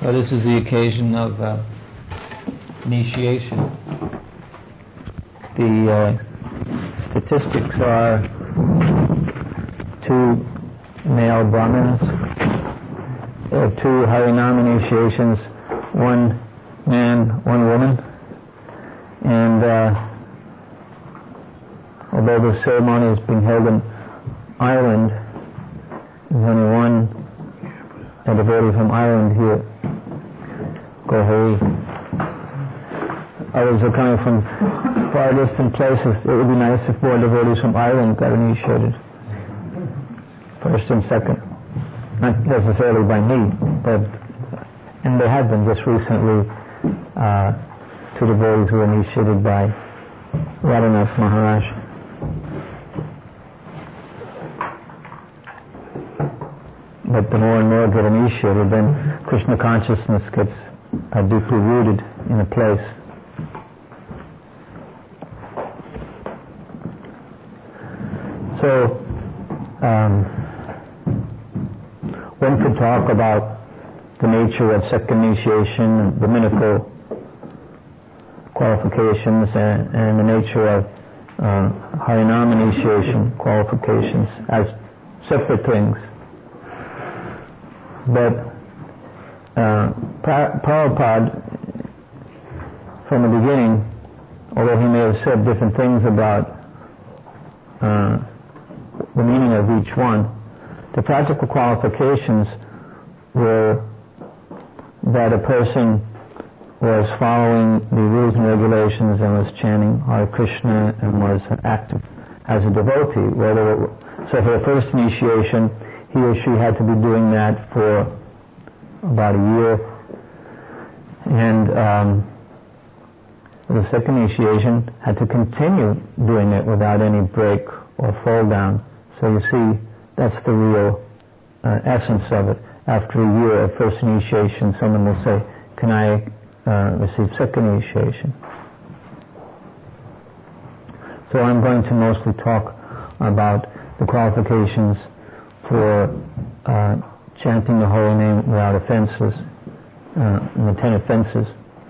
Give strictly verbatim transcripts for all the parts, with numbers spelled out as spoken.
Well, this is the occasion of uh, initiation. The uh, statistics are two male Brahmins, uh, two Harinam initiations, one man, one woman, and uh, although the ceremony is being held in Ireland, there's only one a devotee from Ireland here. Gohari. Others are coming from far distant places. It would be nice if more devotees from Ireland got initiated. First and second. Not necessarily by me, but, and there have been just recently uh, two devotees who were initiated by Radhanath Maharaj. But the more and more get initiated, then Krishna consciousness gets uh, deeply rooted in a place. So, um, one could talk about the nature of second initiation, the Brahminical qualifications, and, and the nature of uh, Harinam initiation qualifications as separate things. But uh, Prabhupada, from the beginning, although he may have said different things about uh, the meaning of each one, the practical qualifications were that a person was following the rules and regulations and was chanting Hare Krishna and was active as a devotee. Whether it, so for the first initiation, he or she had to be doing that for about a year, and um, the second initiation had to continue doing it without any break or fall down. So you see, that's the real uh, essence of it. After a year of first initiation, someone will say, "Can I uh, receive second initiation?" So I'm going to mostly talk about the qualifications for uh, chanting the holy name without offenses, uh, the ten offenses.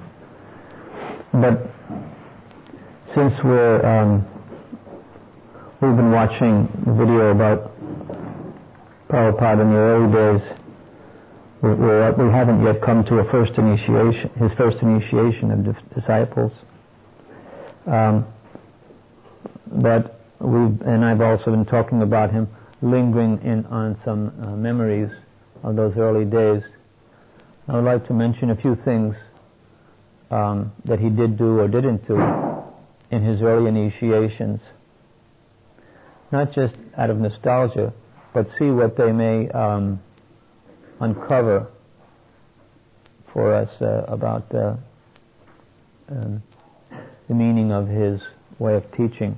But since we're um, we've been watching the video about Prabhupada in the early days, we, we're, we haven't yet come to a first initiation, his first initiation of di- disciples. Um, but we've, and I've also been talking about him lingering in on some uh, memories of those early days. I would like to mention a few things um, that he did do or didn't do in his early initiations, not just out of nostalgia, but see what they may um, uncover for us uh, about uh, um, the meaning of his way of teaching.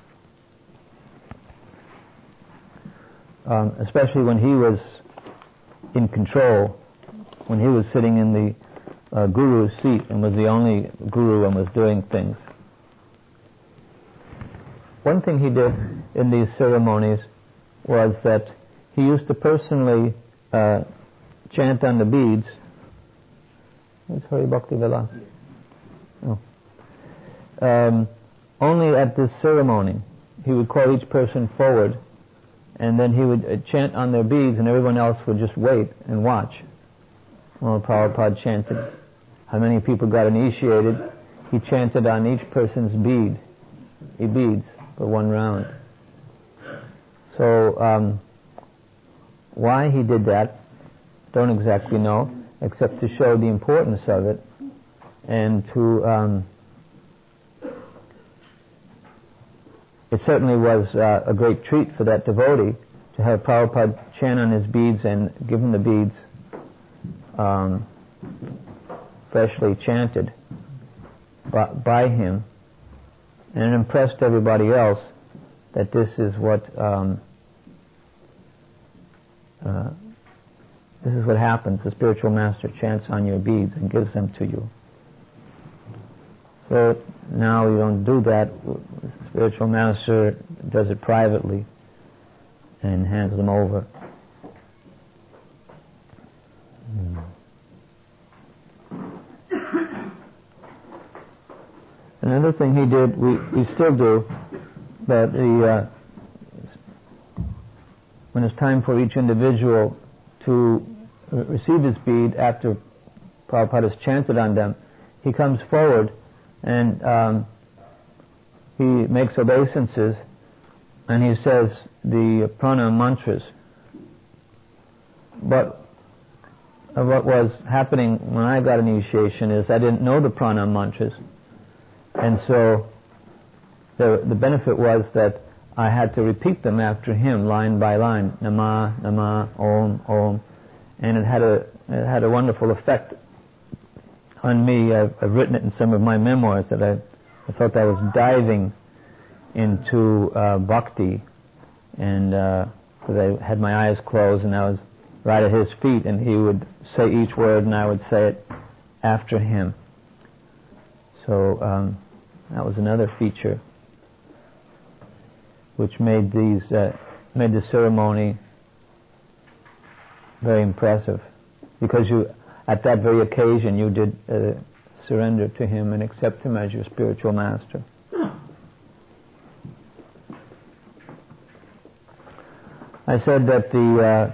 Um, especially when he was in control, when he was sitting in the uh, guru's seat and was the only guru and was doing things. One thing he did in these ceremonies was that he used to personally uh, chant on the beads. Where's Hari Bhakti Vilas? Oh. Um, only at this ceremony. He would call each person forward, and then he would uh, chant on their beads, and everyone else would just wait and watch while Prabhupada chanted. How many people got initiated? He chanted on each person's bead, he beads, for one round. So, um, why he did that, don't exactly know, except to show the importance of it, and to, um, it certainly was uh, a great treat for that devotee to have Prabhupada chant on his beads and give him the beads um, freshly chanted by, by him, and it impressed everybody else that this is what um, uh, this is what happens. The spiritual master chants on your beads and gives them to you. So now you don't do that. The spiritual master does it privately and hands them over. Another thing he did, we, we still do, but the, uh, when it's time for each individual to re- receive his bead after Prabhupada has chanted on them, he comes forward and um, he makes obeisances and he says the pranam mantras. But uh, what was happening when I got initiation is I didn't know the pranam mantras, and so the the benefit was that I had to repeat them after him, line by line, Nama, Nama, Om, Om, and it had a it had a wonderful effect on me. I've, I've written it in some of my memoirs that I, I felt I was diving into uh, bhakti, and because uh, I had my eyes closed and I was right at his feet, and he would say each word and I would say it after him. So um, that was another feature which made these uh, made the ceremony very impressive, because you, at that very occasion, you did uh, surrender to him and accept him as your spiritual master. I said that the uh,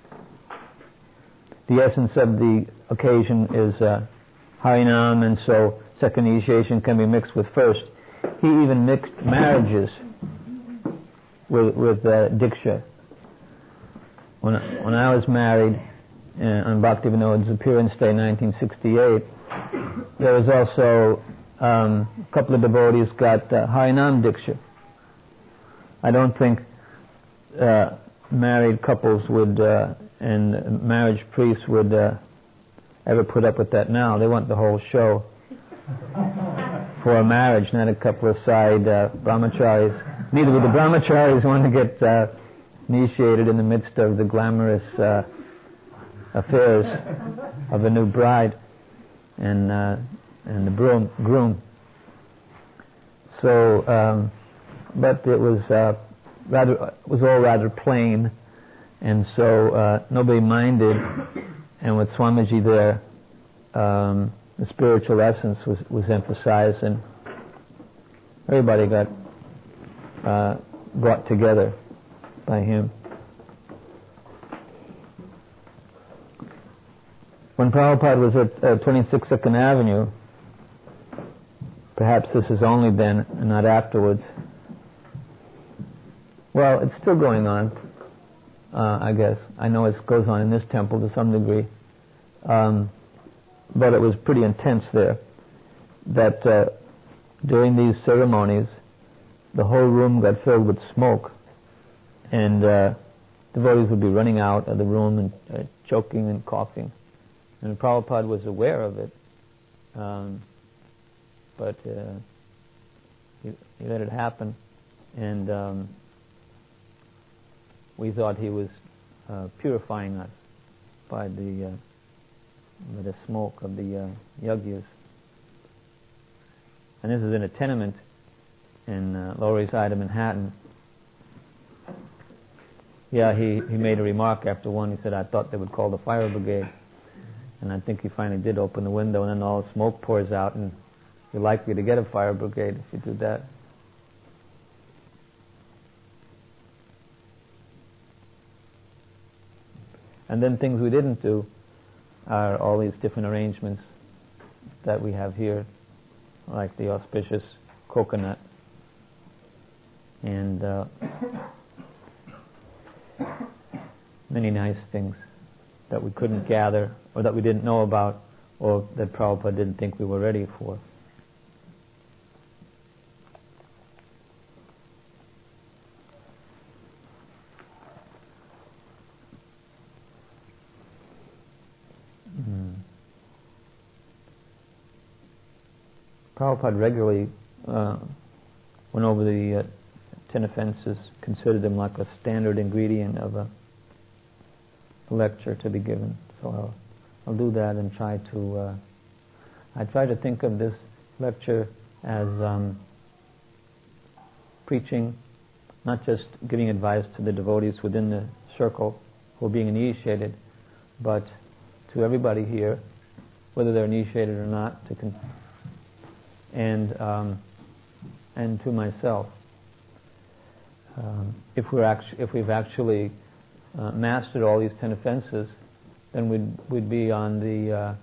the essence of the occasion is uh, Harinam, and so second initiation can be mixed with first. He even mixed marriages with with uh, Diksha. When I, when I was married uh, on Bhaktivinoda's appearance day, nineteen sixty-eight, there was also um, a couple of devotees got uh, Harinam Diksha. I don't think uh, married couples would uh, and marriage priests would uh, ever put up with that now. They want the whole show for a marriage, not a couple of side uh, brahmacharis. Neither would the brahmacharis want to get uh, initiated in the midst of the glamorous uh, affairs of a new bride and uh, and the groom. groom. So, um, but it was uh, rather it was all rather plain, and so uh, nobody minded. And with Swamiji there, um, the spiritual essence was, was emphasized, and everybody got uh, brought together by him. When Prabhupada was at uh, twenty-six Second Avenue, perhaps this is only then and not afterwards. Well, it's still going on, uh, I guess. I know it goes on in this temple to some degree. Um, but it was pretty intense there. That uh, during these ceremonies, the whole room got filled with smoke, and uh, devotees would be running out of the room and uh, choking and coughing. And Prabhupada was aware of it, um, but uh, he, he let it happen, and um, we thought he was uh, purifying us by the uh, by the smoke of the uh, yagyas. And this is in a tenement in uh, Lower East Side of Manhattan. Yeah, he, he made a remark after one. He said, I thought they would call the fire brigade. And I think he finally did open the window, and then all the smoke pours out, and you're likely to get a fire brigade if you do that. And then things we didn't do are all these different arrangements that we have here, like the auspicious coconut, and uh, many nice things that we couldn't gather, or that we didn't know about, or that Prabhupada didn't think we were ready for. Mm. Prabhupada regularly uh, went over the uh, ten offenses, considered them like a standard ingredient of a lecture to be given. So I'll, I'll do that and try to uh, I try to think of this lecture as um, preaching, not just giving advice to the devotees within the circle who are being initiated, but to everybody here, whether they're initiated or not, to con- and um, and to myself. Um, if we're actu- if we've actually uh, mastered all these ten offenses, then we'd we'd be on the uh,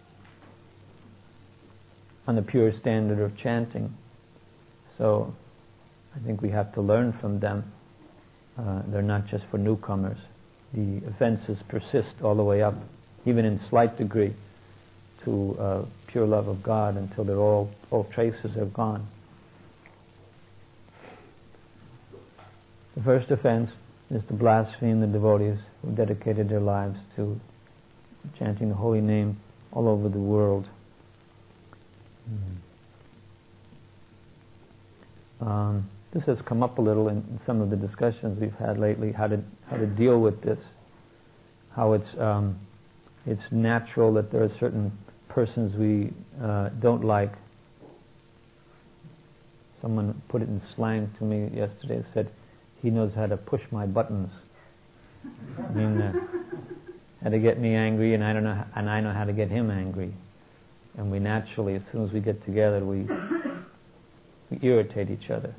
on the pure standard of chanting. So I think we have to learn from them. Uh, they're not just for newcomers. The offenses persist all the way up, even in slight degree, to uh, pure love of God until they're all all traces are gone. The first offense is to blaspheme the devotees who dedicated their lives to chanting the holy name all over the world. Mm. Um, this has come up a little in, in some of the discussions we've had lately, how to how to deal with this, how it's um, it's natural that there are certain persons we uh, don't like. Someone put it in slang to me yesterday, said, he knows how to push my buttons. I mean, uh, how to get me angry, and I don't know, how, and I know how to get him angry. And we naturally, as soon as we get together, we we irritate each other.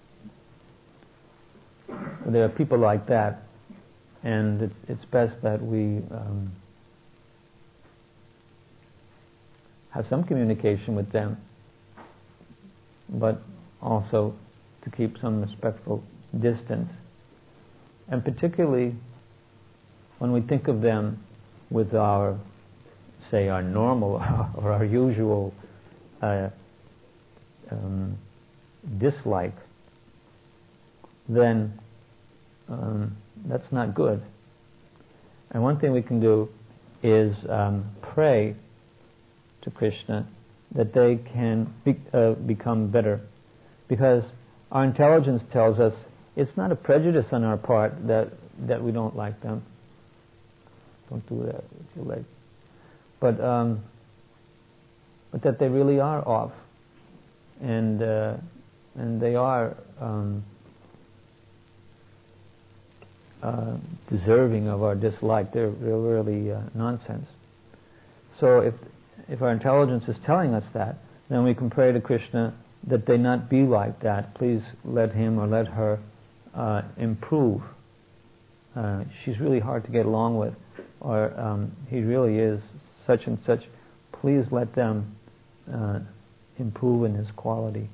But there are people like that, and it's it's best that we um, have some communication with them, but also to keep some respectful distance, and particularly when we think of them with our, say, our normal or our usual uh, um, dislike, then um, that's not good. And one thing we can do is um, pray to Krishna that they can be, uh, become better, because our intelligence tells us it's not a prejudice on our part that that we don't like them. Don't do that with your leg. But um, but that they really are off, and uh, and they are um, uh, deserving of our dislike. They're, they're really uh, nonsense. So if if our intelligence is telling us that, then we can pray to Krishna that they not be like that. Please let him or let her uh, improve. Uh, she's really hard to get along with, or um, he really is such and such. Please let them uh, improve in his quality.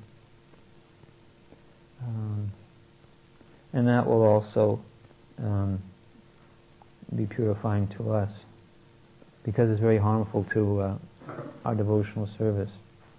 Um, and that will also um, be purifying to us, because it's very harmful to uh, our devotional service.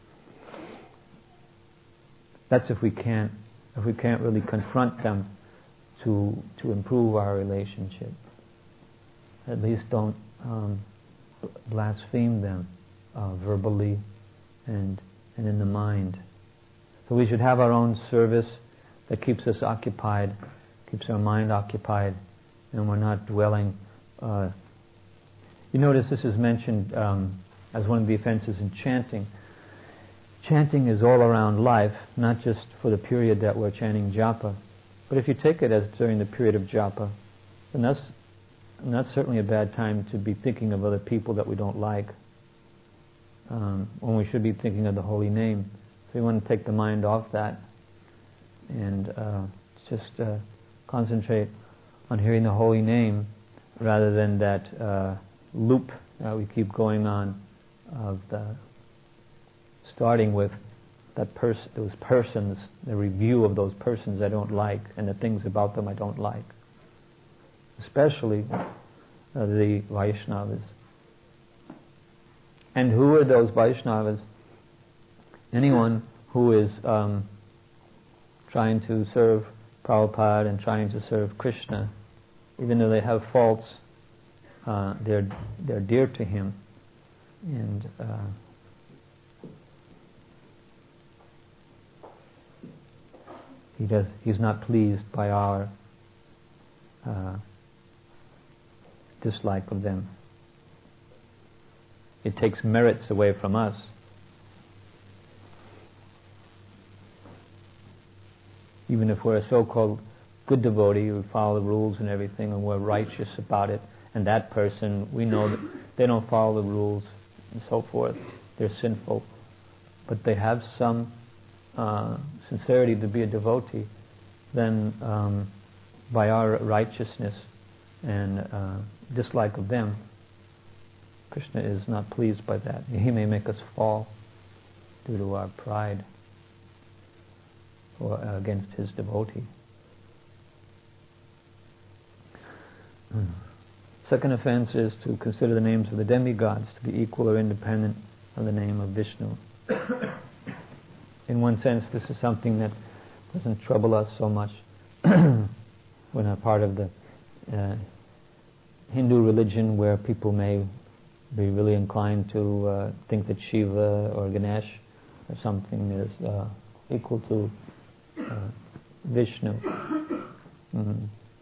That's if we can't, if we can't really confront them to to improve our relationship. At least don't um, blaspheme them uh, verbally and and in the mind. So we should have our own service that keeps us occupied, keeps our mind occupied, and we're not dwelling. Uh, you notice this is mentioned um, as one of the offenses in chanting. Chanting is all around life, not just for the period that we're chanting japa. But if you take it as during the period of japa, then that's, and that's certainly a bad time to be thinking of other people that we don't like, um, when we should be thinking of the holy name. So we want to take the mind off that and uh, just uh, concentrate on hearing the holy name, rather than that uh, loop that we keep going on of the starting with that pers- those persons, the review of those persons I don't like, and the things about them I don't like, especially uh, the Vaishnavas. And who are those Vaishnavas? Anyone who is um, trying to serve Prabhupada and trying to serve Krishna, even though they have faults, uh, they're they're dear to him, and uh, He does. He's not pleased by our uh, dislike of them. It takes merits away from us. Even if we're a so-called good devotee who follow the rules and everything, and we're righteous about it, and that person, we know that they don't follow the rules and so forth, they're sinful, but they have some uh, sincerity to be a devotee, then um, by our righteousness and uh, dislike of them, Krishna is not pleased by that. He may make us fall due to our pride or uh, against his devotee. Hmm. Second offense is to consider the names of the demigods to be equal or independent of the name of Vishnu. In one sense, this is something that doesn't trouble us so much when a part of the uh, Hindu religion, where people may be really inclined to uh, think that Shiva or Ganesh or something is uh, equal to uh, Vishnu. Mm-hmm.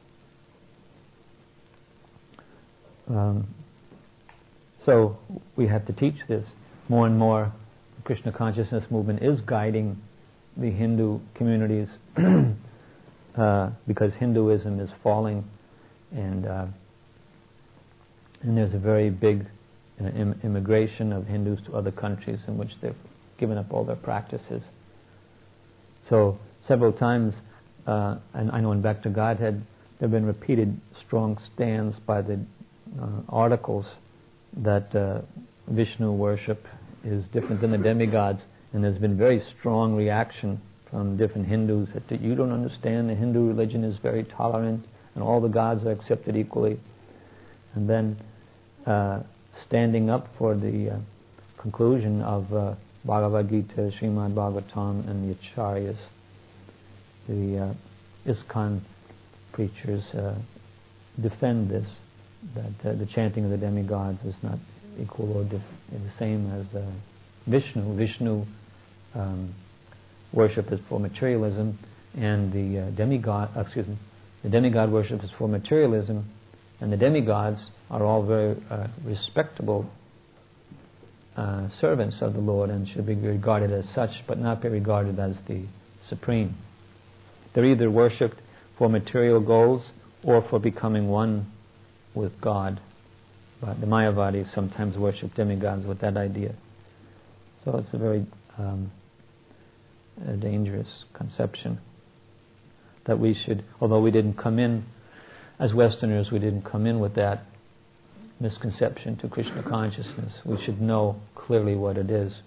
Um, so we have to teach this. More and more, the Krishna consciousness movement is guiding the Hindu communities uh, because Hinduism is falling, and uh, and there's a very big uh, im- immigration of Hindus to other countries in which they've given up all their practices. So several times, uh, and I know in Back to Godhead, there have been repeated strong stands by the Uh, articles that uh, Vishnu worship is different than the demigods, and there's been very strong reaction from different Hindus that you don't understand, the Hindu religion is very tolerant and all the gods are accepted equally. And then uh, standing up for the uh, conclusion of uh, Bhagavad Gita, Srimad Bhagavatam, and the Acharyas, the uh, ISKCON preachers uh, defend this, that uh, the chanting of the demigods is not equal or dif- the same as uh, Vishnu. Vishnu um, worship is for materialism, and the uh, demigod, excuse me, the demigod worship is for materialism, and the demigods are all very uh, respectable uh, servants of the Lord and should be regarded as such, but not be regarded as the supreme. They're either worshipped for material goals or for becoming one with God. But the Mayavadis sometimes worship demigods with that idea. So it's a very um, a dangerous conception that we should, although we didn't come in, as Westerners, we didn't come in with that misconception to Krishna consciousness. We should know clearly what it is.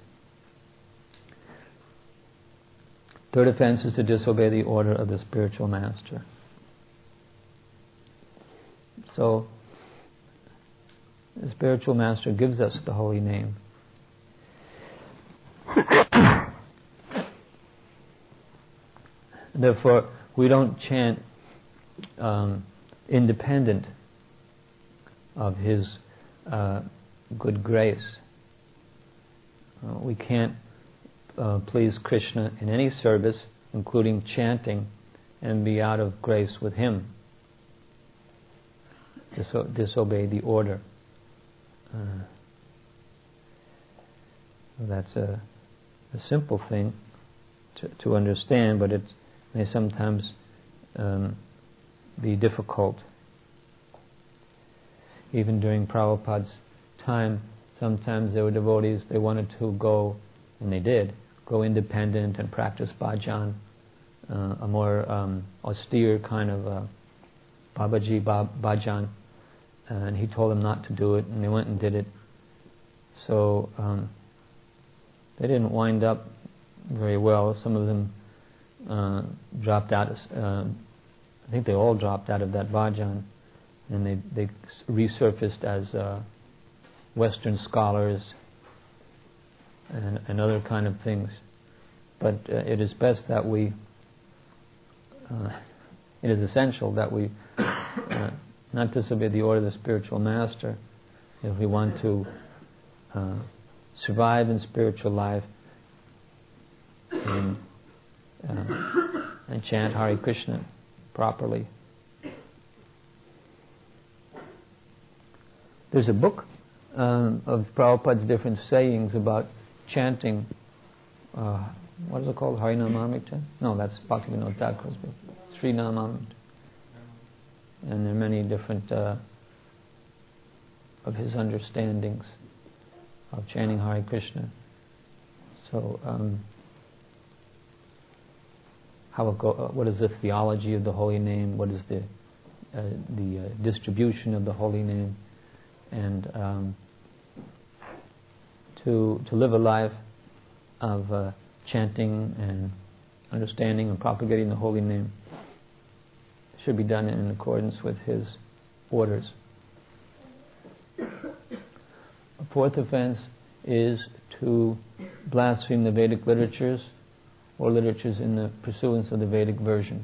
Third offense is to disobey the order of the spiritual master. So, the spiritual master gives us the holy name. Therefore, we don't chant um, independent of his uh, good grace. Uh, we can't uh, please Krishna in any service, including chanting, and be out of grace with him. Diso- disobey the order. Uh, that's a, a simple thing to, to understand, but it may sometimes um, be difficult. Even during Prabhupada's time, sometimes there were devotees, they wanted to go, and they did, go independent and practice bhajan, uh, a more um, austere kind of uh, Babaji bhajan. And he told them not to do it, and they went and did it. So um, they didn't wind up very well. Some of them uh, dropped out. Uh, I think they all dropped out of that bhajan, and they they resurfaced as uh, Western scholars and, and other kind of things. But uh, it is best that we. Uh, it is essential that we. Uh, not disobey the order of the spiritual master if we want to uh, survive in spiritual life and, uh, and chant Hare Krishna properly. There's a book um, of Prabhupada's different sayings about chanting. Uh, what is it called? Harinamamrita? No, that's Bhaktivinoda Thakur's book. Sri Namamrita. And there are many different uh, of his understandings of chanting Hare Krishna. So, um, how it go, uh, what is the theology of the holy name? What is the uh, the uh, distribution of the holy name? And um, to to live a life of uh, chanting and understanding and propagating the holy name should be done in accordance with his orders. A fourth offense is to blaspheme the Vedic literatures or literatures in the pursuance of the Vedic version.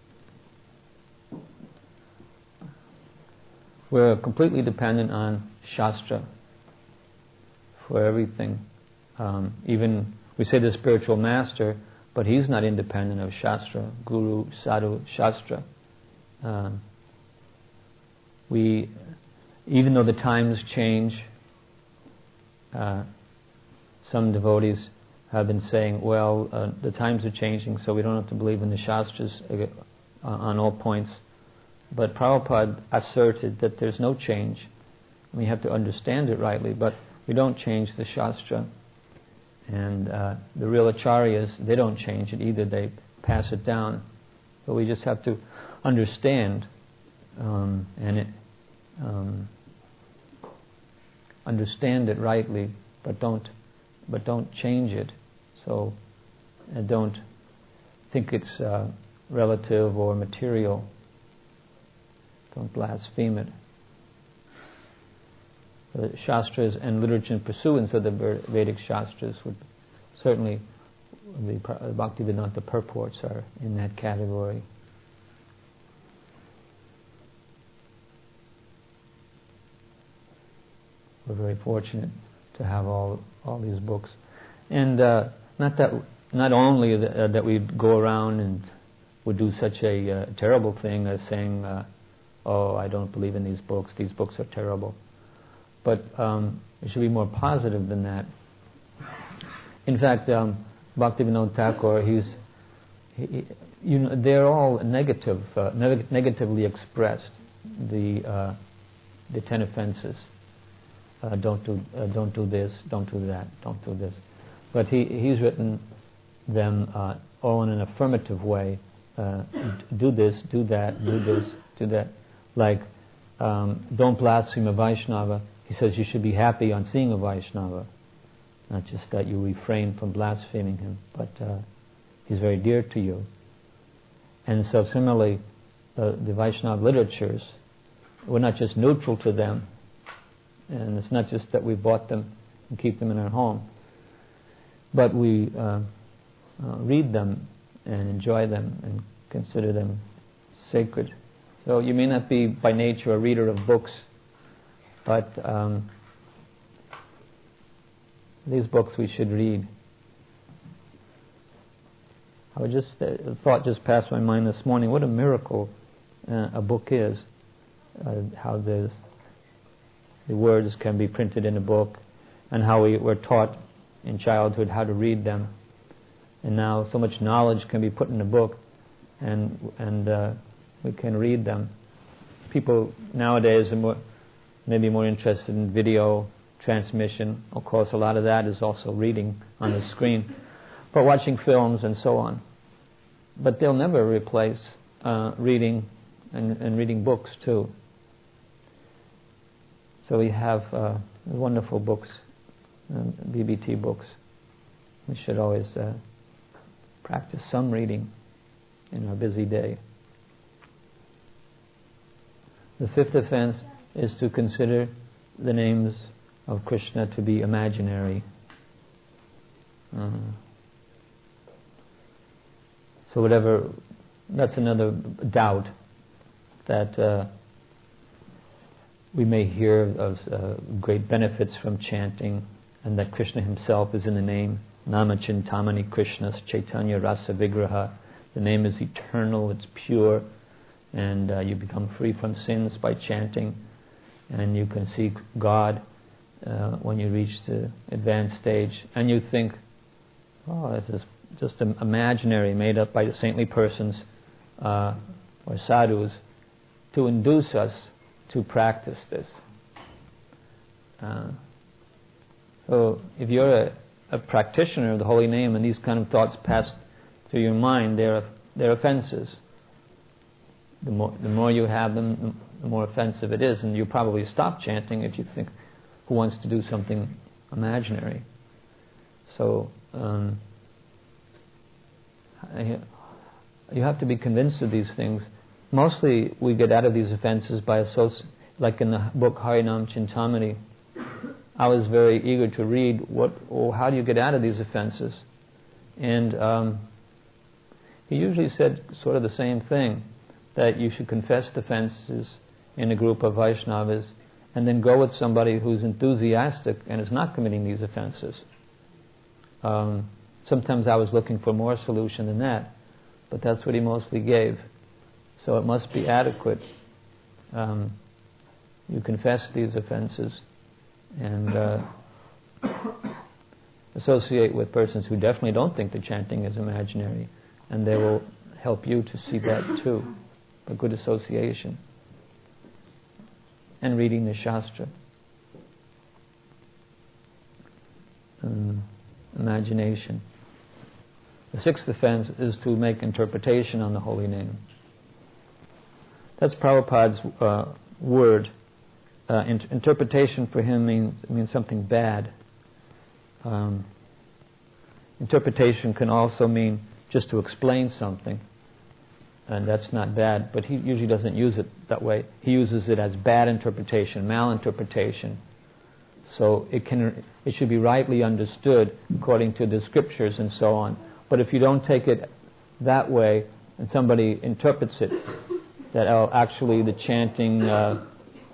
We're completely dependent on Shastra for everything. Um, even we say the spiritual master, but he's not independent of Shastra, Guru, Sadhu, Shastra. Um, we, even though the times change, uh, some devotees have been saying, well, uh, the times are changing, so we don't have to believe in the Shastras uh, on all points. But Prabhupada asserted that there's no change. We have to understand it rightly, but we don't change the Shastra. And uh, the real acharyas, they don't change it either. They pass it down. But we just have to understand um, and it, um, understand it rightly, but don't but don't change it. So uh, don't think it's uh, relative or material. Don't blaspheme it. The Shastras and literature in pursuance of the Vedic Shastras would certainly, the Bhaktivedanta purports are in that category. We're very fortunate to have all all these books, and uh, not that not only that, uh, that we go around and would do such a uh, terrible thing as saying, uh, "Oh, I don't believe in these books. These books are terrible." But um, it should be more positive than that. In fact, um, Bhaktivinoda Thakur, he's, he, you know, they're all negative, uh, neg- negatively expressed. The uh, the ten offenses. Uh, don't do, uh, don't do this, don't do that, don't do this. But he he's written them uh, all in an affirmative way. Uh, do this, do that, do this, do that. Like, um, don't blaspheme a Vaishnava. He says you should be happy on seeing a Vaishnava, not just that you refrain from blaspheming him, but uh, he's very dear to you. And so similarly, uh, the Vaishnava literatures, we're not just neutral to them, and it's not just that we bought them and keep them in our home, but we uh, uh, read them and enjoy them and consider them sacred. So you may not be by nature a reader of books, but um, these books we should read. I was just uh, a thought just passed my mind this morning. What a miracle uh, a book is! Uh, how there's the words can be printed in a book, and how we were taught in childhood how to read them, and now so much knowledge can be put in a book, and and uh, we can read them. People nowadays are more, maybe more interested in video transmission. Of course, a lot of that is also reading on the screen, but watching films and so on. But they'll never replace uh, reading and, and reading books too. So we have uh, wonderful books, uh, B B T books. We should always uh, practice some reading in our busy day. The fifth offense is to consider the names of Krishna to be imaginary. Uh, so whatever, that's another doubt that uh, we may hear of uh, great benefits from chanting, and that Krishna himself is in the name. Nama Chintamani Krishnas Chaitanya Rasa Vigraha. The name is eternal, it's pure, and uh, you become free from sins by chanting, and you can see God uh, when you reach the advanced stage. And you think, oh, this is just an imaginary, made up by the saintly persons uh, or sadhus to induce us to practice this. Uh, so if you're a, a practitioner of the holy name and these kind of thoughts pass through your mind, they're, they're offenses. The more, the more you have them, the more offensive it is, and you probably stop chanting if you think, who wants to do something imaginary? So um, you have to be convinced of these things. Mostly we get out of these offenses by associating, like in the book Harinam Chintamani. I was very eager to read what, or how do you get out of these offenses? And um, he usually said sort of the same thing, that you should confess the offenses in a group of Vaishnavas and then go with somebody who's enthusiastic and is not committing these offenses. Um, sometimes I was looking for more solution than that, but that's what he mostly gave. So it must be adequate. Um, you confess these offenses and uh, associate with persons who definitely don't think the chanting is imaginary, and they will help you to see that too. A good association. And reading the Shastra. Um, imagination. The sixth offense is to make interpretation on the holy name. That's Prabhupada's uh, word. Uh, in- interpretation for him means means something bad. Um, interpretation can also mean just to explain something, and that's not bad, but he usually doesn't use it that way. He uses it as bad interpretation, malinterpretation. So it can it should be rightly understood according to the scriptures and so on. But if you don't take it that way, and somebody interprets it, that oh, actually the chanting uh,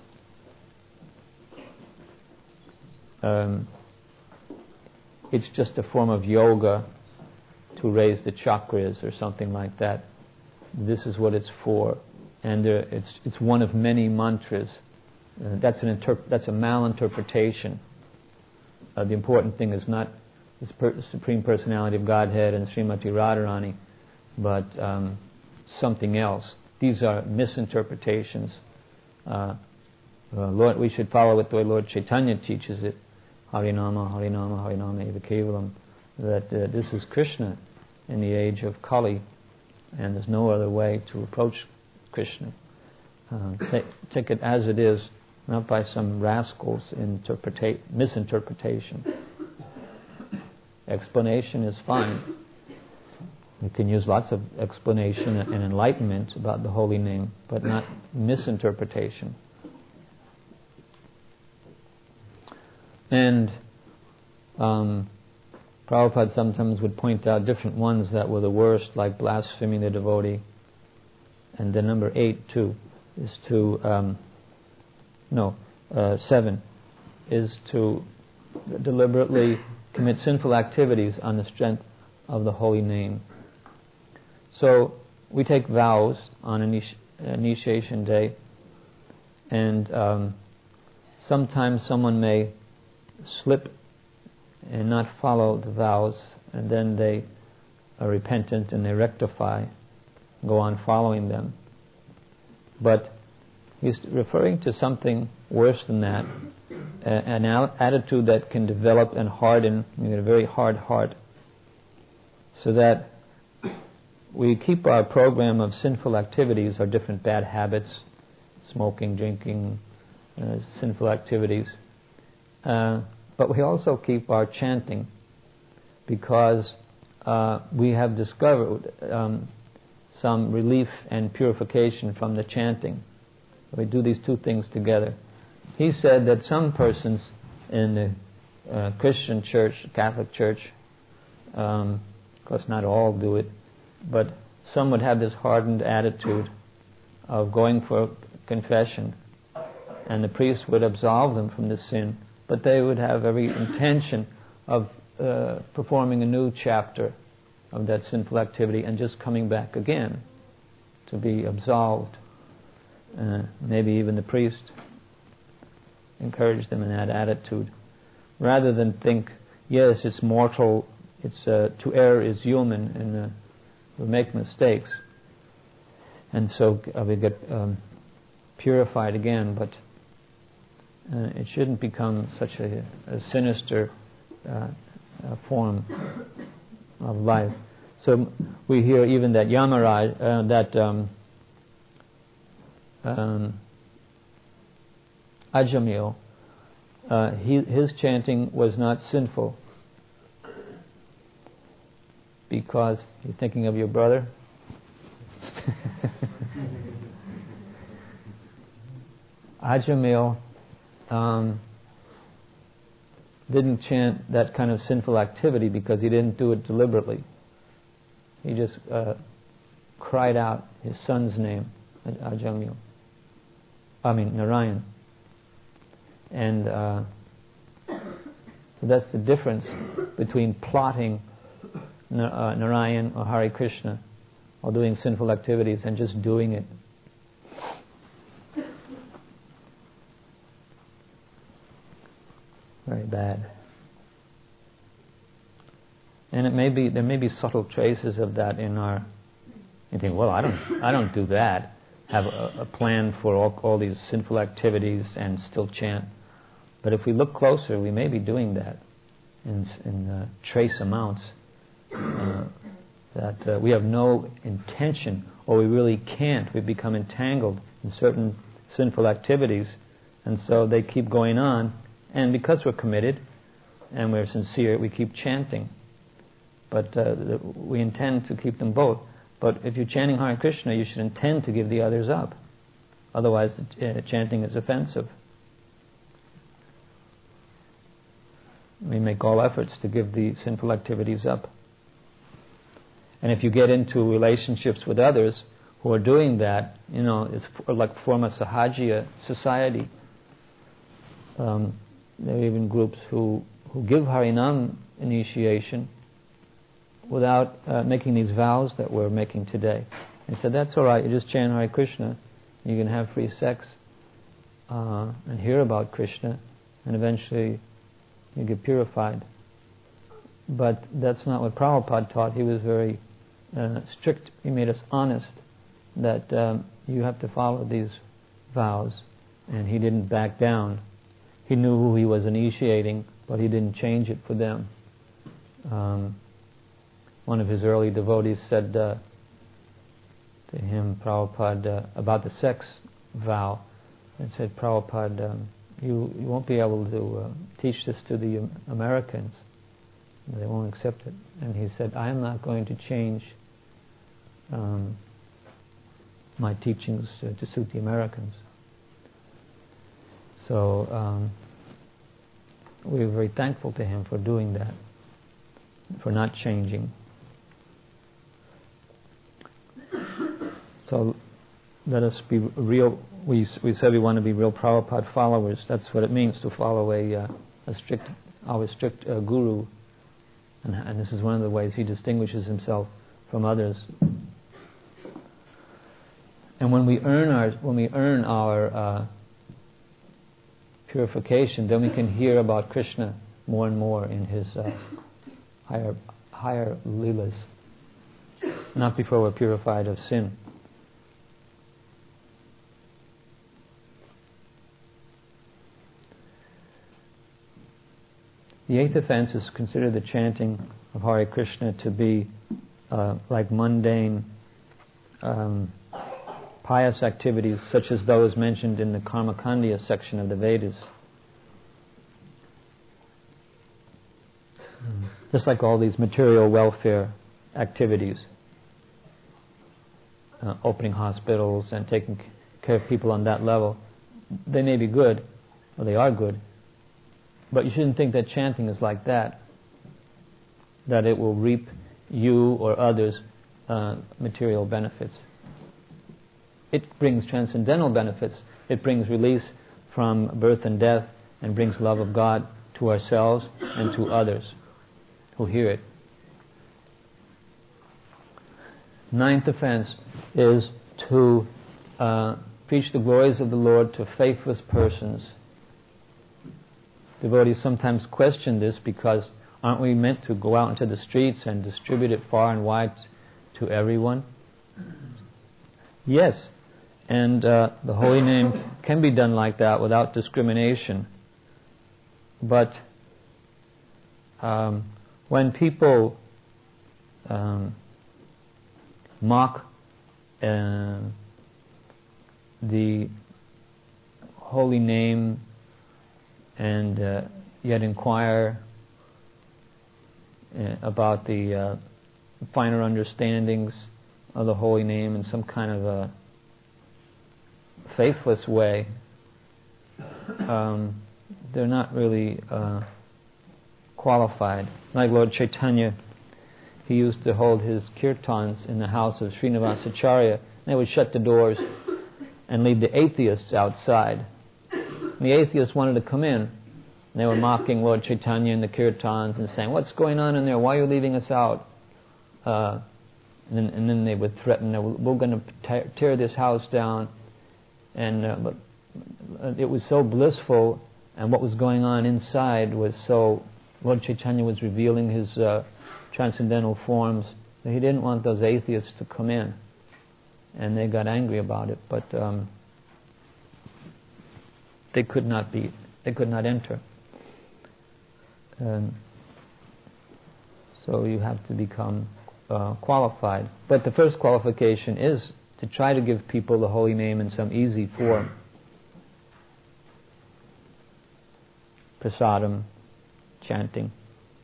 um, it's just a form of yoga to raise the chakras or something like that. This is what it's for, and there, it's it's one of many mantras. Uh, that's an interp- that's a malinterpretation. Uh, the important thing is not the per- Supreme Personality of Godhead and Srimati Radharani, but um, something else. These are misinterpretations. Uh, uh, Lord, we should follow it the way Lord Chaitanya teaches it. Harinama, Harinama, Harinama eva kevalam. That uh, this is Krishna in the age of Kali, and there's no other way to approach Krishna. Uh, take, take it as it is, not by some rascal's interpreta- misinterpretation. Explanation is fine. You can use lots of explanation and enlightenment about the holy name, but not misinterpretation. And um, Prabhupada sometimes would point out different ones that were the worst, like blaspheming the devotee. And then number eight, too, is to, um, no, uh, seven, is to deliberately commit sinful activities on the strength of the holy name. So we take vows on initi- initiation day, and um, sometimes someone may slip and not follow the vows, and then they are repentant and they rectify, go on following them. But he's referring to something worse than that, an attitude that can develop and harden, you get a very hard heart, so that we keep our program of sinful activities, our different bad habits, smoking, drinking, uh, sinful activities, uh, but we also keep our chanting, because uh, we have discovered um, some relief and purification from the chanting. We do these two things together. He said that some persons in the uh, Christian church, Catholic church, um, of course not all do it, but some would have this hardened attitude of going for confession, and the priest would absolve them from the sin, but they would have every intention of uh, performing a new chapter of that sinful activity and just coming back again to be absolved. Uh, maybe even the priest encouraged them in that attitude, rather than think, yes, it's mortal, it's uh, to err is human, and uh, we make mistakes, and so uh, we get um, purified again, but uh, it shouldn't become such a, a sinister uh, uh, form of life. So we hear even that Yamaraj, uh, that um, um, Ajamil, uh, he, his chanting was not sinful because you're thinking of your brother. Ajamil um, didn't chant that kind of sinful activity because he didn't do it deliberately. He just uh, cried out his son's name, Ajamil. I mean Narayan. And uh, so that's the difference between plotting uh, Narayan or Hare Krishna or doing sinful activities and just doing it. Very bad. And it may be there may be subtle traces of that in our. You think, well, I don't, I don't do that. Have a, a plan for all, all these sinful activities and still chant. But if we look closer, we may be doing that in, in uh, trace amounts. Uh, that uh, we have no intention, or we really can't. We become entangled in certain sinful activities, and so they keep going on. And because we're committed and we're sincere, we keep chanting. But uh, the, we intend to keep them both. But if you're chanting Hare Krishna, you should intend to give the others up. Otherwise, uh, chanting is offensive. We make all efforts to give the sinful activities up. And if you get into relationships with others who are doing that, you know, it's like form a Sahajya society. Um, there are even groups who, who give Harinam initiation without uh, making these vows that we're making today. And said, that's all right, you just chant Hare Krishna, you can have free sex uh, and hear about Krishna, and eventually you get purified. But that's not what Prabhupada taught. He was very uh, strict. He made us honest that um, you have to follow these vows, and he didn't back down. He knew who he was initiating, but he didn't change it for them. Um, one of his early devotees said uh, to him, Prabhupada, uh, about the sex vow, and said, Prabhupada, um, you, you won't be able to uh, teach this to the um, Americans. They won't accept it. And he said, I am not going to change um, my teachings uh, to suit the Americans. So um, we were very thankful to him for doing that, for not changing. So let us be real. We we said we want to be real Prabhupada followers. That's what it means to follow a uh, a strict, our strict uh, guru, and, and this is one of the ways he distinguishes himself from others. And when we earn our when we earn our uh, purification, then we can hear about Krishna more and more in his uh, higher higher leelas. Not before we're purified of sin. The eighth offense is considered the chanting of Hare Krishna to be uh, like mundane, um, pious activities such as those mentioned in the Karmakandya section of the Vedas. Mm. Just like all these material welfare activities, uh, opening hospitals and taking care of people on that level, they may be good, or they are good, but you shouldn't think that chanting is like that, that it will reap you or others uh, material benefits. It brings transcendental benefits. It brings release from birth and death and brings love of God to ourselves and to others who hear it. Ninth offense is to uh, preach the glories of the Lord to faithless persons. Devotees sometimes question this because aren't we meant to go out into the streets and distribute it far and wide to everyone? Yes, and uh, the holy name can be done like that without discrimination. But um, when people um, mock uh, the holy name and uh, yet inquire uh, about the uh, finer understandings of the holy name in some kind of a faithless way, um, they're not really uh, qualified. Like Lord Chaitanya, he used to hold his kirtans in the house of Srinivasacharya. They would shut the doors and leave the atheists outside. And the atheists wanted to come in. They were mocking Lord Chaitanya and the kirtans and saying, "What's going on in there? Why are you leaving us out?" Uh, and, then, and then they would threaten, "We're going to tear this house down." And uh, but it was so blissful, and what was going on inside was so... Lord Chaitanya was revealing his uh, transcendental forms that he didn't want those atheists to come in. And they got angry about it, but um, they could not be, they could not enter. Um, so you have to become uh, qualified. But the first qualification is to try to give people the holy name in some easy form. Prasadam, chanting.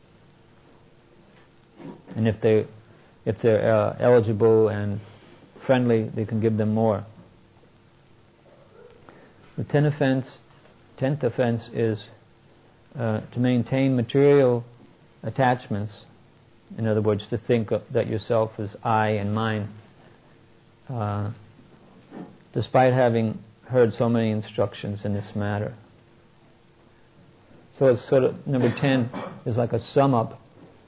And if they, if they're uh, eligible and friendly, they can give them more. The tenth offense, tenth offense is uh, to maintain material attachments. In other words, to think of that yourself is I and mine, uh, despite having heard so many instructions in this matter. So it's sort of, number ten is like a sum up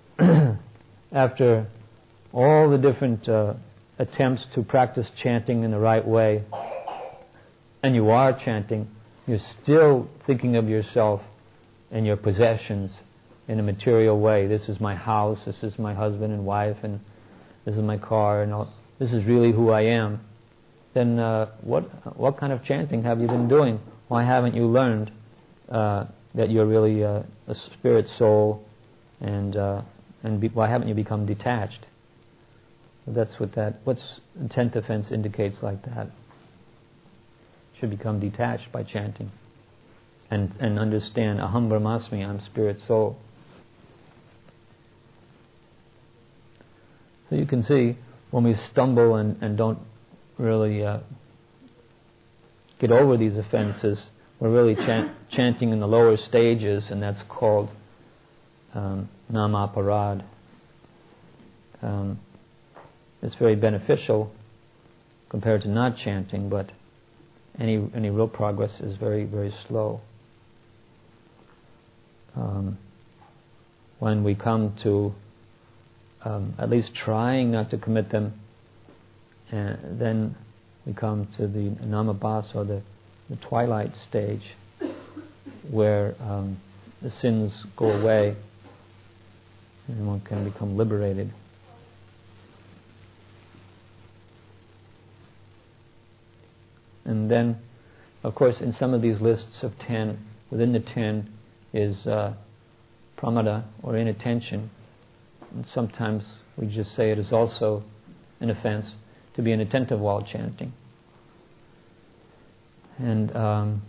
after all the different uh, attempts to practice chanting in the right way, and you are chanting, you're still thinking of yourself and your possessions in a material way. This is my house, this is my husband and wife, and this is my car, and all, this is really who I am. Then uh, what what kind of chanting have you been doing? Why haven't you learned uh, that you're really uh, a spirit soul, and uh, and be, why haven't you become detached? That's what that, what's the tenth offense indicates like that. Should become detached by chanting, and and understand Aham Brahmasmi, I'm spirit soul. So you can see when we stumble and, and don't really uh, get over these offenses, we're really chant, chanting in the lower stages, and that's called um, Namaparad. Um, it's very beneficial compared to not chanting, but any any real progress is very, very slow. Um, when we come to um, at least trying not to commit them, uh, then we come to the Namabhas, or the, the twilight stage, where um, the sins go away and one can become liberated. And then, of course, in some of these lists of ten, within the ten is uh, pramada, or inattention. And sometimes we just say it is also an offense to be inattentive while chanting. And um,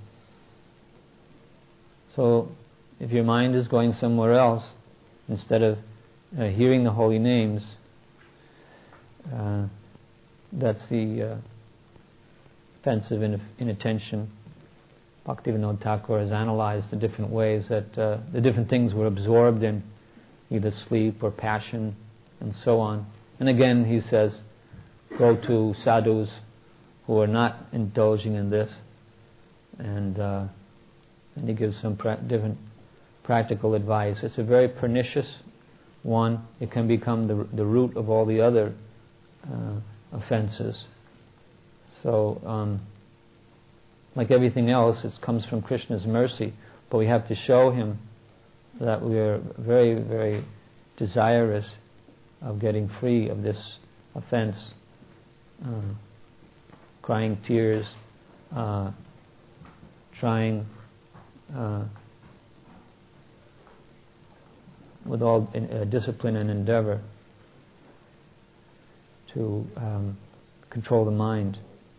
so, if your mind is going somewhere else, instead of uh, hearing the holy names, uh, that's the uh, offense of inattention. Bhaktivinoda Thakur has analyzed the different ways that uh, the different things were absorbed in, either sleep or passion, and so on. And again, he says, go to sadhus who are not indulging in this, and uh, and he gives some pra- different practical advice. It's a very pernicious one. It can become the the root of all the other uh, offenses. So, um, like everything else, it comes from Krishna's mercy, but we have to show him that we are very, very desirous of getting free of this offense. Um, crying tears, uh, trying uh, with all uh, discipline and endeavor to um, control the mind.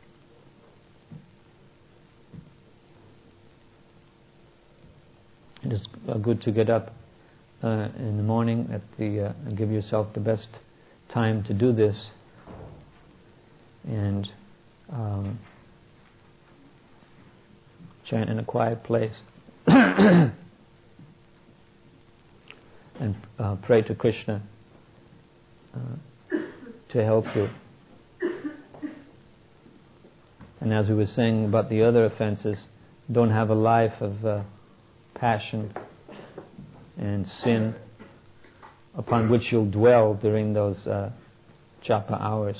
It is uh, good to get up uh, in the morning at the uh, and give yourself the best time to do this, and um, chant in a quiet place and uh, pray to Krishna uh, to help you. And as we were saying about the other offenses, don't have a life of uh, passion and sin upon which you'll dwell during those uh, japa hours.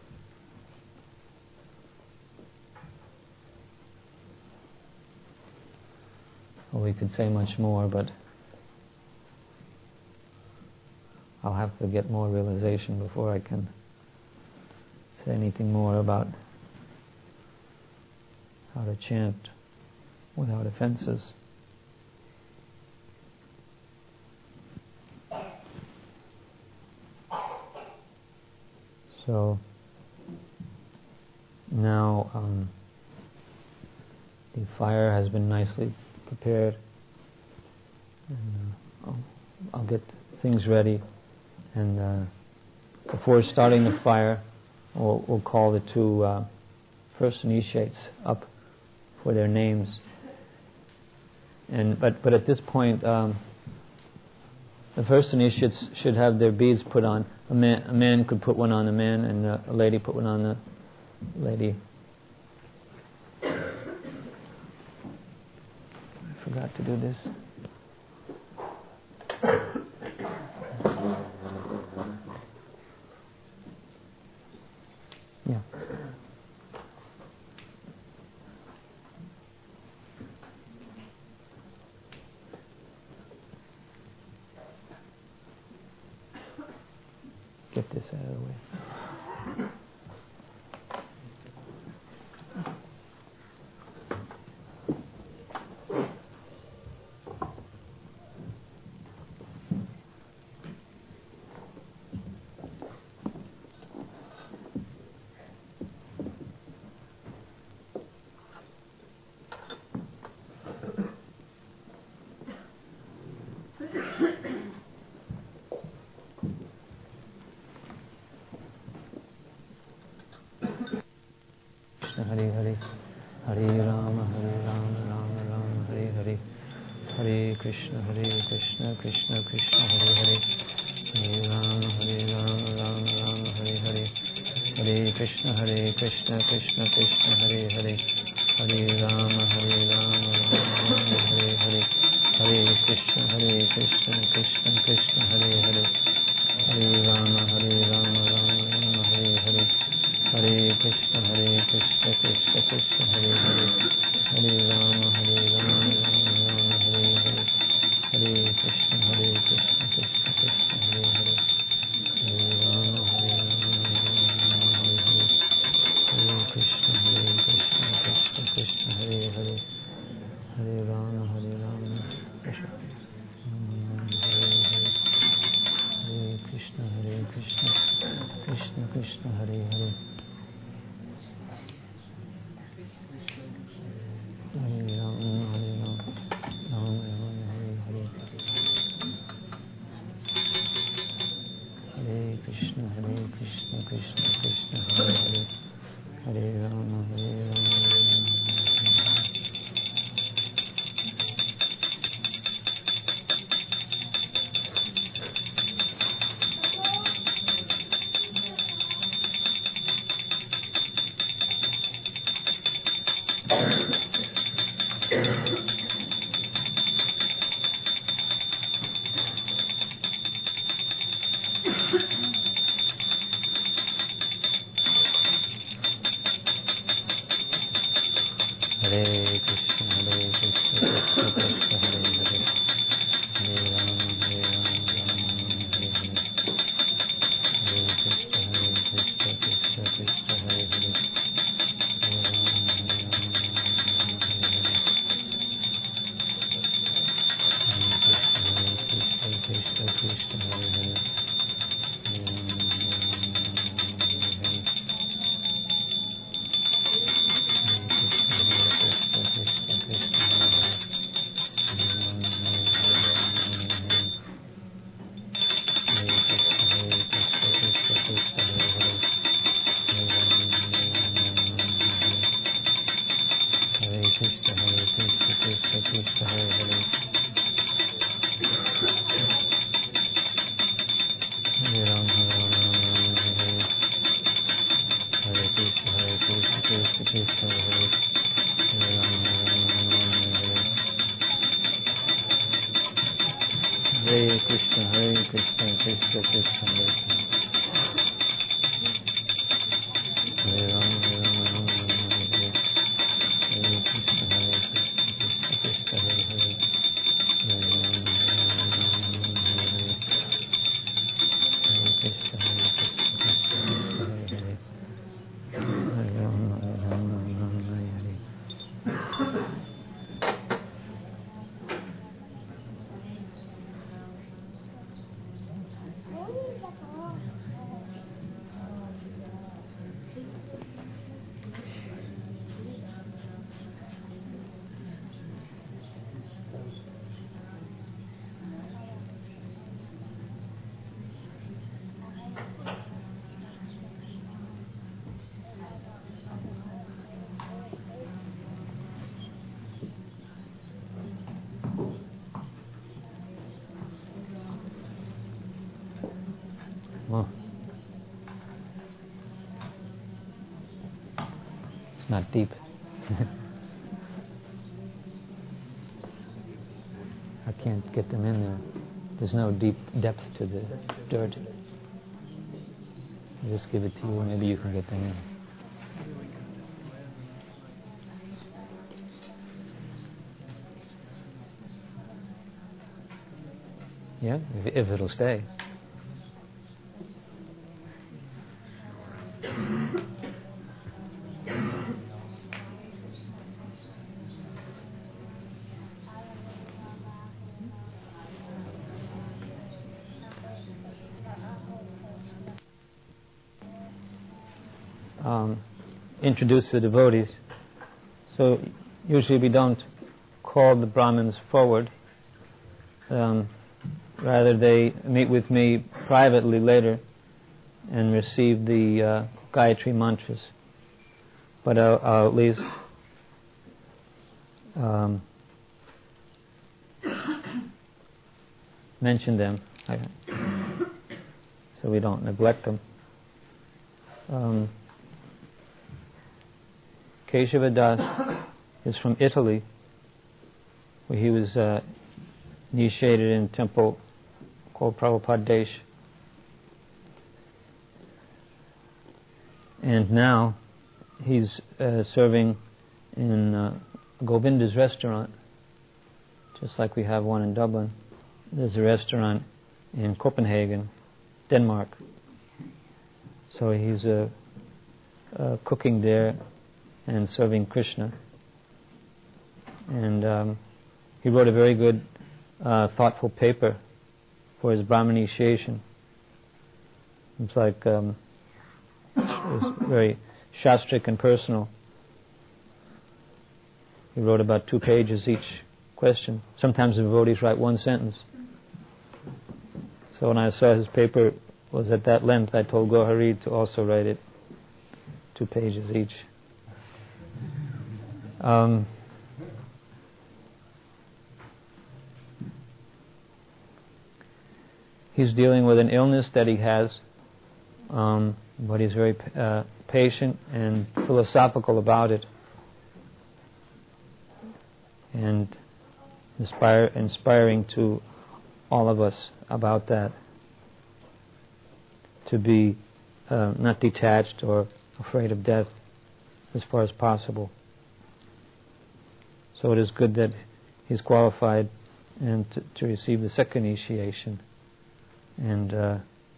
Well, we could say much more, but I'll have to get more realization before I can say anything more about how to chant without offenses. So now um, the fire has been nicely prepared, and uh, I'll, I'll get things ready, and uh, before starting the fire we'll, we'll call the two uh, first initiates up for their names, and but but at this point um, the first initiates should have their beads put on. A man, a man could put one on a man, and a lady put one on the lady. I forgot to do this. Yeah. Get this out of the way. Hare Hare, Hare Rama, Hare Rama, Rama Rama, Hare Hare, Hare Krishna, Hare Krishna, Krishna Krishna, Hare Hare, Hare Rama, Hare Rama, Rama Rama, Hare Hare, Hare Krishna, Hare Krishna, Krishna Krishna, Hare Hare, Hare Rama, Hare Rama, Rama Rama, Hare Hare, Hare Krishna, Hare Krishna, Krishna Krishna, Hare Hare, Hare Rama, Hare Rama, Rama Rama, Hare Hare, Hare Krishna, Hare Krishna, Krishna Krishna, Hare Hare, Hare Rama, Hare Rama, Rama Rama, Hare Hare, Hare Krishna, Hare Krishna, Krishna Krishna, Hare Hare, Hare Rama, Hare Rama, Rama Rama, Hare Hare, Hare Krishna, Hare Krishna, Krishna Krishna, Hare Hare, Hare Rama, Hare Rama, Krishna Hare Hare, Hare Krishna, Hare Krishna, Krishna Krishna, Hare Hare. Krishna, Hare Krishna, Krishna Krishna, Hare Hare. Hare Ram, Hare Ram, Hare Hare. Hare Krishna, Hare Krishna, Krishna Krishna, Hare Hare. Hare Ram, Hare Ram, Hare Hare. Hare Krishna, Hare Krishna, Krishna Krishna, Hare Hare. Hare Ram, Hare Ram, Hare Hare. Hare Krishna, Hare Krishna, Krishna Krishna, Hare Hare. Hare Ram, Hare Ram, Hare Hare. Hare Krishna, Hare Krishna, Krishna Krishna, Hare Hare. Hare Ram, Hare Ram, Hare Hare. Well, it's not deep. I can't get them in there. There's no deep depth to the dirt. I'll just give it to you, maybe you can get them in. Yeah, if, if it'll stay. Um, introduce the devotees. So usually we don't call the Brahmins forward. Um, rather they meet with me privately later and receive the uh, Gayatri mantras. But I'll, I'll at least um, mention them so we don't neglect them. Um, Keshava Das is from Italy, where he was uh, initiated in a temple called Prabhupada Desh. And now he's uh, serving in uh, Govinda's restaurant, just like we have one in Dublin. There's a restaurant in Copenhagen, Denmark. So he's uh, uh, cooking there and serving Krishna. And um, he wrote a very good, uh, thoughtful paper for his Brahman initiation. It's like, um, it was very shastric and personal. He wrote about two pages each question. Sometimes the devotees write one sentence. So when I saw his paper was at that length, I told Gohari to also write it, two pages each. Um, he's dealing with an illness that he has, um, but he's very uh, patient and philosophical about it, and inspire, inspiring to all of us about that, to be uh, not detached or afraid of death as far as possible. So it is good that he's qualified and to, to receive the second initiation and uh,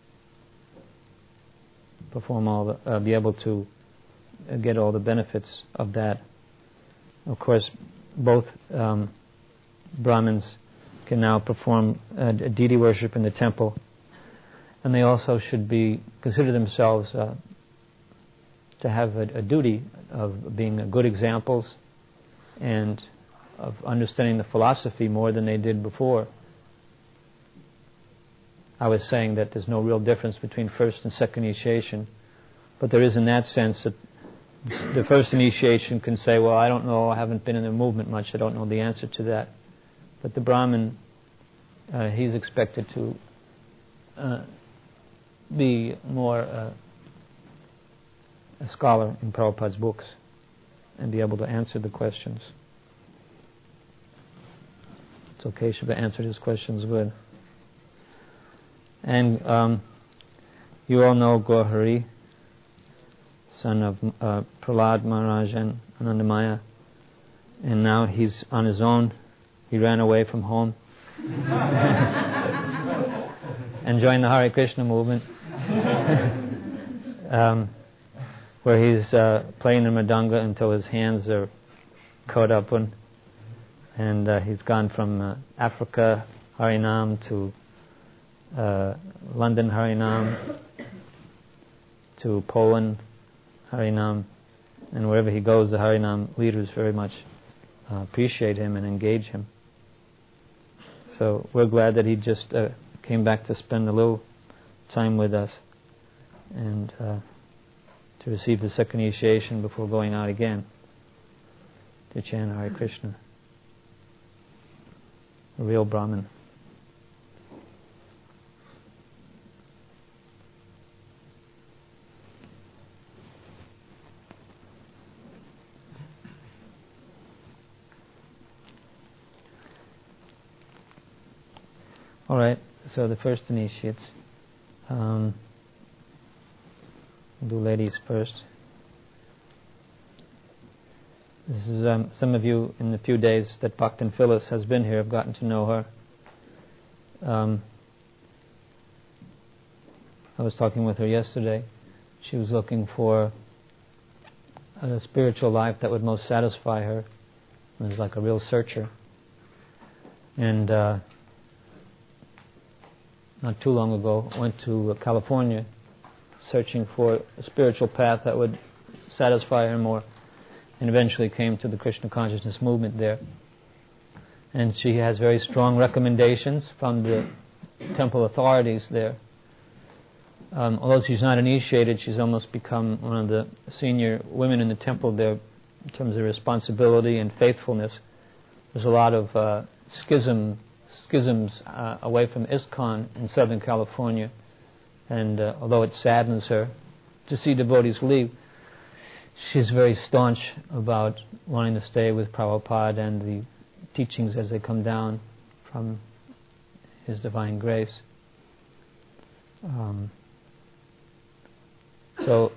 perform all the, uh, be able to uh, get all the benefits of that. Of course, both um, Brahmins can now perform uh, deity worship in the temple, and they also should be consider themselves uh, to have a, a duty of being good examples and of understanding the philosophy more than they did before. I was saying that there's no real difference between first and second initiation, but there is in that sense that the first initiation can say, well, I don't know, I haven't been in the movement much, I don't know the answer to that. But the Brahmin, uh, he's expected to uh, be more uh, a scholar in Prabhupada's books and be able to answer the questions. So Keshava answered his questions good. And um, you all know Gaurhari, son of uh, Prahlad Maharaj and Anandamaya, and now he's on his own. He ran away from home and joined the Hare Krishna movement, um, where he's uh, playing the mridanga until his hands are caught up on. And uh, he's gone from uh, Africa Harinam to uh, London Harinam to Poland Harinam, and wherever he goes, the Harinam leaders very much uh, appreciate him and engage him. So we're glad that he just uh, came back to spend a little time with us and uh, to receive the second initiation before going out again to chant Hare Krishna. A real Brahmin. All right, so the first initiates. Um, we'll do ladies first. This is um, some of you in the few days that Bhaktin Phyllis has been here have gotten to know her. Um, I was talking with her yesterday. She was looking for a spiritual life that would most satisfy her. It was like a real searcher. And uh, not too long ago, went to California searching for a spiritual path that would satisfy her more, and eventually came to the Krishna consciousness movement there. And she has very strong recommendations from the temple authorities there. Um, although she's not initiated, she's almost become one of the senior women in the temple there in terms of responsibility and faithfulness. There's a lot of uh, schism, schisms uh, away from ISKCON in Southern California, and uh, although it saddens her to see devotees leave, she's very staunch about wanting to stay with Prabhupada and the teachings as they come down from His Divine Grace. Um, so,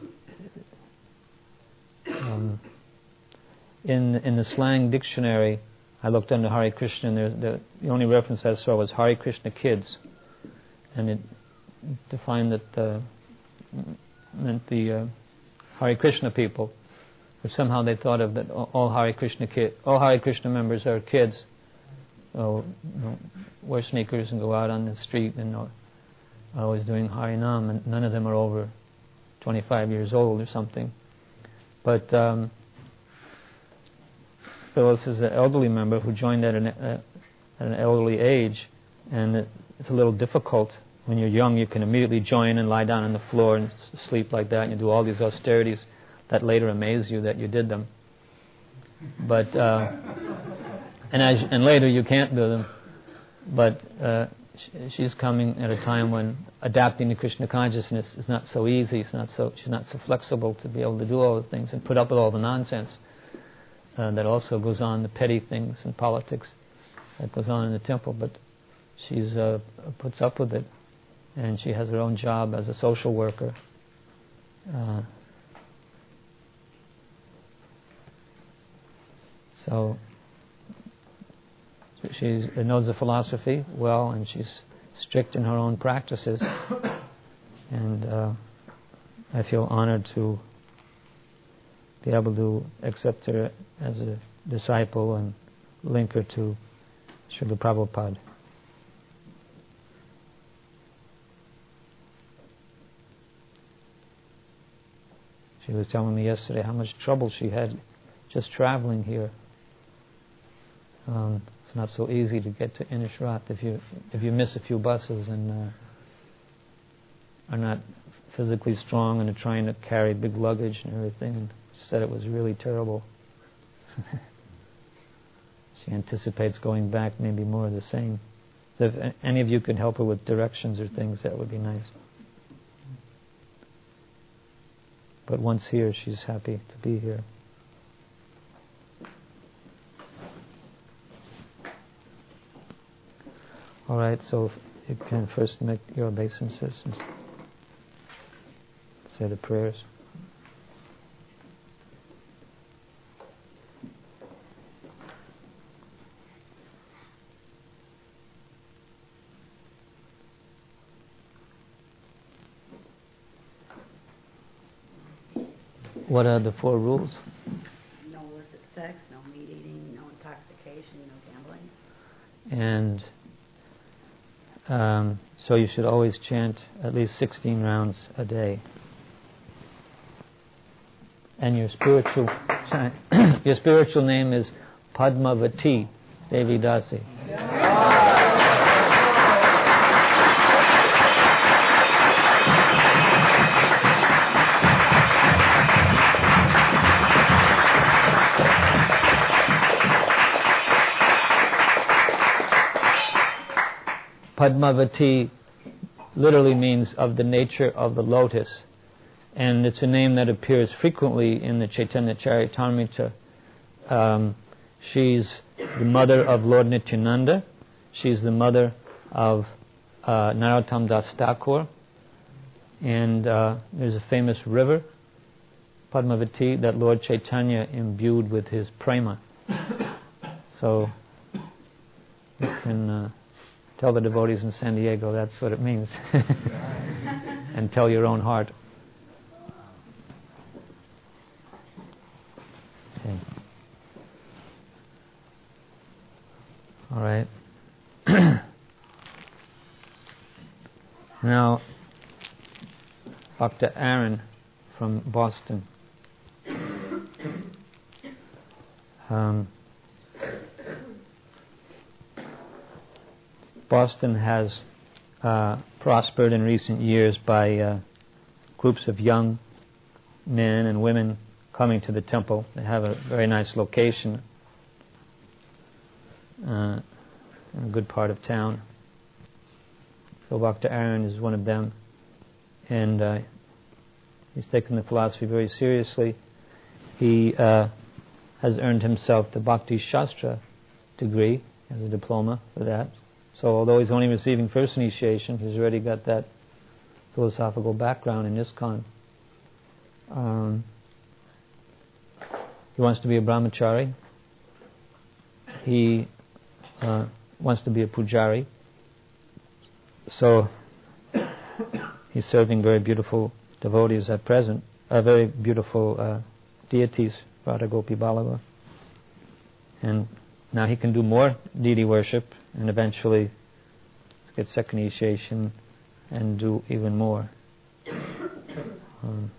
um, in in the slang dictionary, I looked under Hare Krishna, and there, the, the only reference I saw was Hare Krishna kids, and it defined that uh, meant the uh, Hare Krishna people, but somehow they thought of that all Hare Krishna kid, all Hare Krishna members are kids. So, you know, wear sneakers and go out on the street and are always doing Harinam, and none of them are over twenty-five years old or something. But um, Phyllis is an elderly member who joined at an, uh, at an elderly age, and it, it's a little difficult. When you're young, you can immediately join and lie down on the floor and s- sleep like that, and you do all these austerities that later amaze you that you did them. But uh, and as and later you can't do them. But uh, sh- she's coming at a time when adapting to Krishna consciousness is not so easy. It's not so she's not so flexible to be able to do all the things and put up with all the nonsense uh, that also goes on, the petty things and politics that goes on in the temple. But she's uh, puts up with it. And she has her own job as a social worker. Uh, so she knows the philosophy well, and she's strict in her own practices. And uh, I feel honored to be able to accept her as a disciple and link her to Srila Prabhupada. She was telling me yesterday how much trouble she had just traveling here. Um, it's not so easy to get to Inishrat if you if you miss a few buses and uh, are not physically strong and are trying to carry big luggage and everything. And She said it was really terrible. She anticipates going back, maybe more of the same. So if any of you could help her with directions or things, that would be nice. But once here, she's happy to be here. All right, so you can first make your obeisances and say the prayers. What are the four rules? No illicit sex, no meat eating, no intoxication, no gambling. And um, so you should always chant at least sixteen rounds a day. And your spiritual your spiritual name is Padmavati Devi Dasi. Padmavati literally means of the nature of the lotus, and it's a name that appears frequently in the Chaitanya Charitamrita. Um, she's the mother of Lord Nityananda. She's the mother of uh, Narottam Das Thakur, and uh, there's a famous river, Padmavati, that Lord Chaitanya imbued with his prema. So you can Uh, tell the devotees in San Diego that's what it means. And tell your own heart. Okay. All right. Now, Doctor Aaron from Boston. Um, Boston has uh, prospered in recent years by uh, groups of young men and women coming to the temple. They have a very nice location uh, in a good part of town. So Doctor Aaron is one of them, and uh, he's taken the philosophy very seriously. He uh, has earned himself the Bhakti Shastra degree as a diploma for that. So although he's only receiving first initiation, he's already got that philosophical background in ISKCON. Um, he wants to be a brahmachari. He uh, wants to be a pujari. So he's serving very beautiful devotees at present, uh, very beautiful uh, deities, Radha Gopi Ballabha. And now he can do more deity worship and eventually get second initiation and do even more. Um,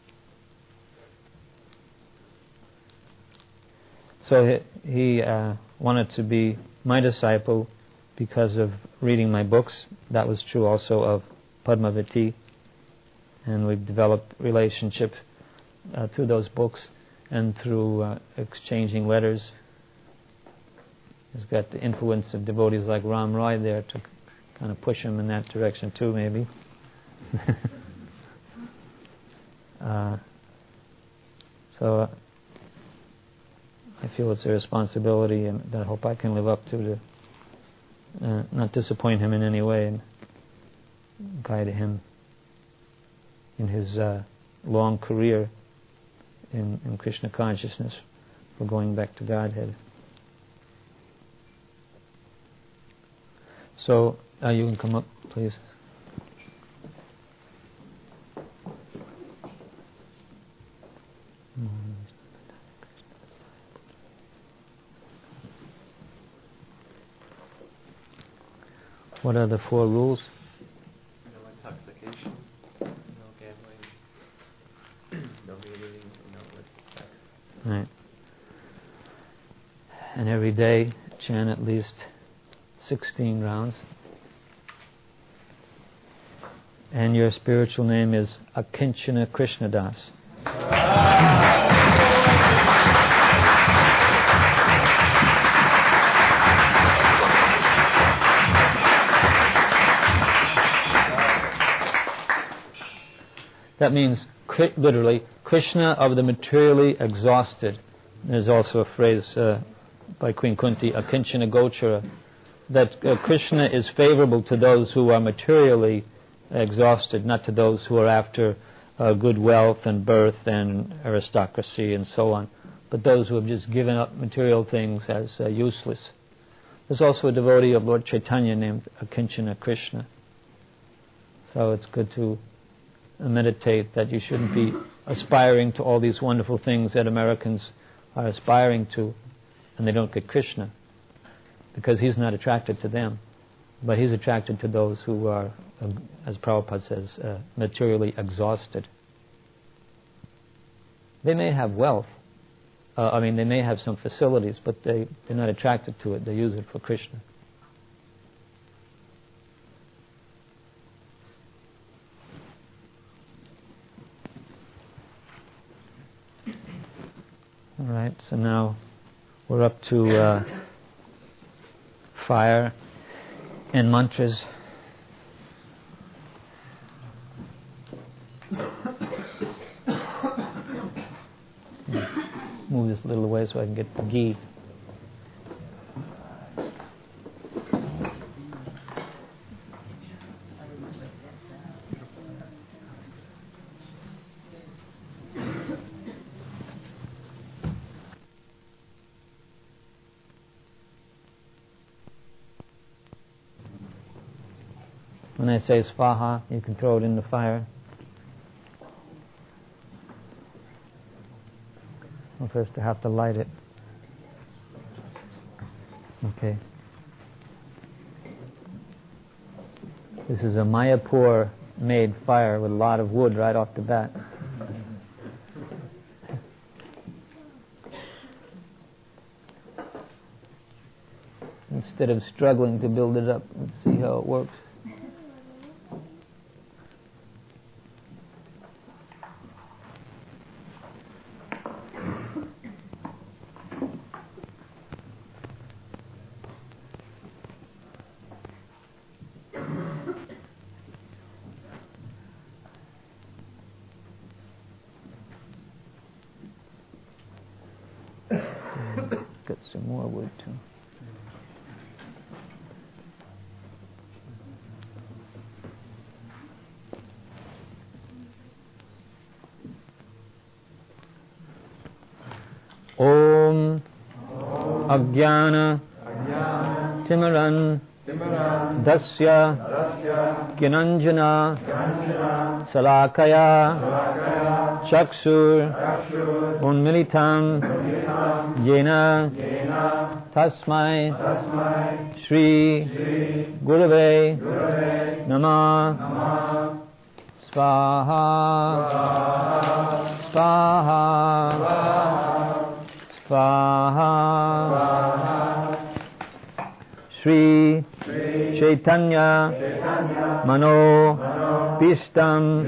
so he, he uh, wanted to be my disciple because of reading my books. That was true also of Padmavati, and we've developed relationship uh, through those books and through uh, exchanging letters. He's got the influence of devotees like Ram Roy there to kind of push him in that direction too, maybe. uh, so uh, I feel it's a responsibility, and that I hope I can live up to, to uh, not disappoint him in any way and guide him in his uh, long career in, in Krishna consciousness for going back to Godhead. So, uh, you can come up, please. What are the four rules? No intoxication, no gambling, no meat eating, no illicit sex. Right. And every day, chant at least sixteen rounds. And your spiritual name is Akinchana Krishnadas. That means, literally, Krishna of the materially exhausted. There's also a phrase uh, by Queen Kunti, Akinchana Gochara, that uh, Krishna is favorable to those who are materially exhausted, not to those who are after uh, good wealth and birth and aristocracy and so on, but those who have just given up material things as uh, useless. There's also a devotee of Lord Chaitanya named Akinchana Krishna. So it's good to meditate that you shouldn't be aspiring to all these wonderful things that Americans are aspiring to, and they don't get Krishna, because he's not attracted to them, but he's attracted to those who are, uh, as Prabhupada says, uh, materially exhausted. They may have wealth, uh, I mean they may have some facilities, but they, they're not attracted to it, they use it for Krishna. All right, so now we're up to uh, fire and mantras. Move this a little away so I can get the ghee. When I say svaha, you can throw it in the fire. Well, first I have to light it. Okay. This is a Mayapur made fire with a lot of wood right off the bat. Instead of struggling to build it up, let's see how it works. Got some more wood too. Om Ajnana Timaran Dasya Gyananjana Salakaya Chakshur Unmilitam Yena Tasmai Shri Gurave Namah Svaha Svaha Svaha Shri Chaitanya Mano Bishtam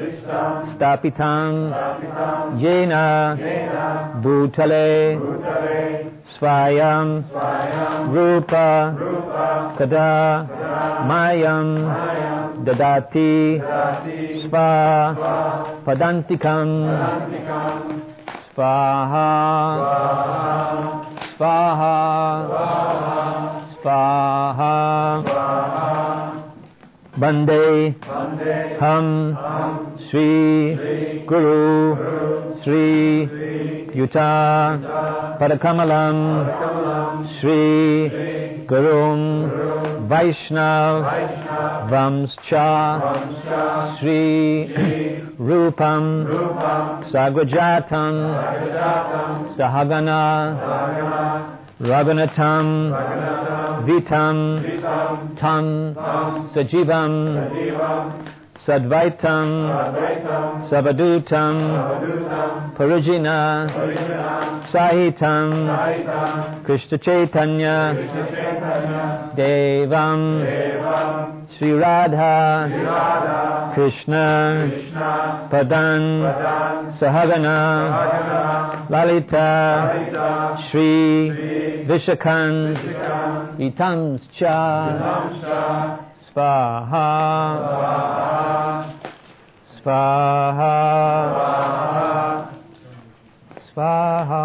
Stapitam Yena Bhutale Svayam Rupa Kada Mayam Dadati Sva Padantikam Svaha Svaha Svaha Bande Ham Sri Guru Sri Yuta Padakamalam Sri Gurum Vaishnav Vamscha Sri Rupam Sagrajatam Sahagana Raghunatam Vitam Tam Sajivam Sadvaitam Savadutam Parijina Sahitam Krishna Chaitanya Devam Sri Radha Krishna Padan Sahagana Lalita Shri Vishakan Itamscha Svaha Swaha. Swaha.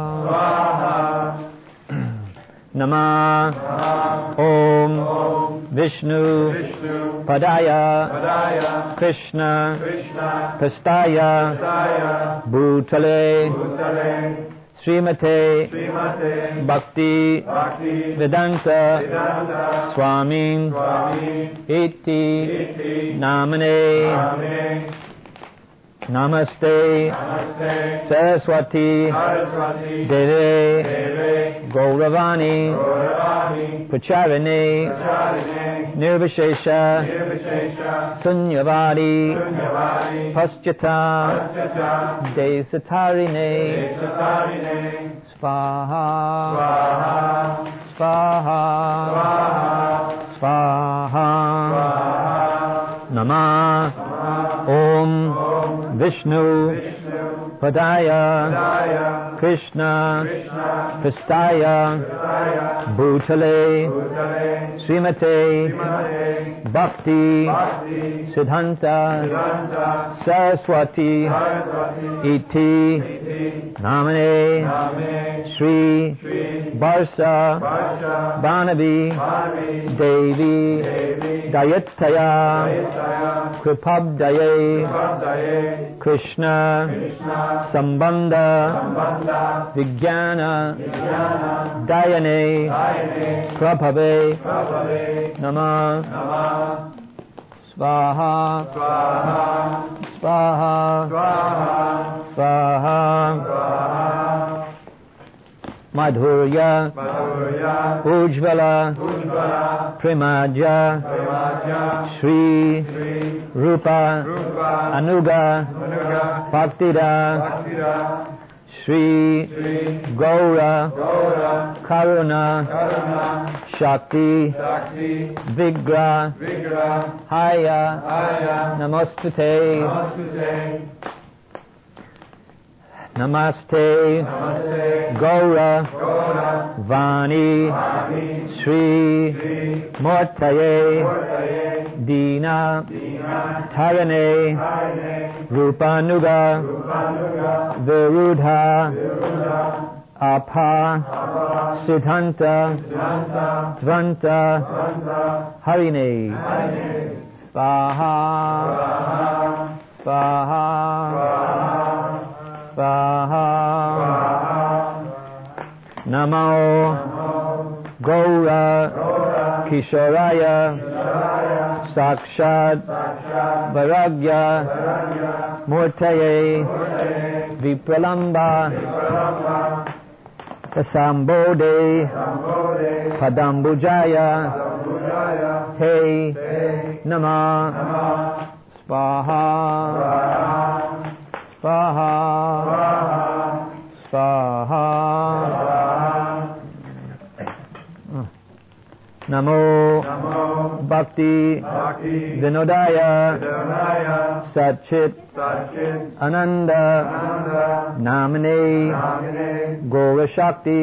Namah Om Vishnu Padaya Krishna Prastaya Bhutale Srimate Bhakti Vedanta Swami Iti Namane Namaste Saraswati Deve Gauravani Pacharane Nirvishesha Sunyavadi Paschata Desatarine Svaha Svaha Svaha Namah Om Vishnu Padaya Krishna Prastaya Bhutale Srimate Bhakti Siddhanta Saraswati Iti Namane Shri Varsa Banavi Devi Dayataya Kripabdaye Krishna Sambandha Vijnana Dayane Prabhave Namah Svaha Svaha Svaha Madhurya Ujjvala Premaja Shri Rupa Anuga Bhaktida Shri Gaura Karuna Shakti Vigra Haya Namostate Namaste Gaura Vani Shri Mortaye Dina Tarane Rupanuga Virudha Apa Siddhanta Tvanta Harine Svaha Svaha Svaha Namo Gaura Kishoraya Sakshat Varagya Murtaye Vipralamba Sambode Padambujaya Te Namah Svaha Svaha Svaha Namo Bhakti Vinodaya Satchit Ananda Namane Gaura Shakti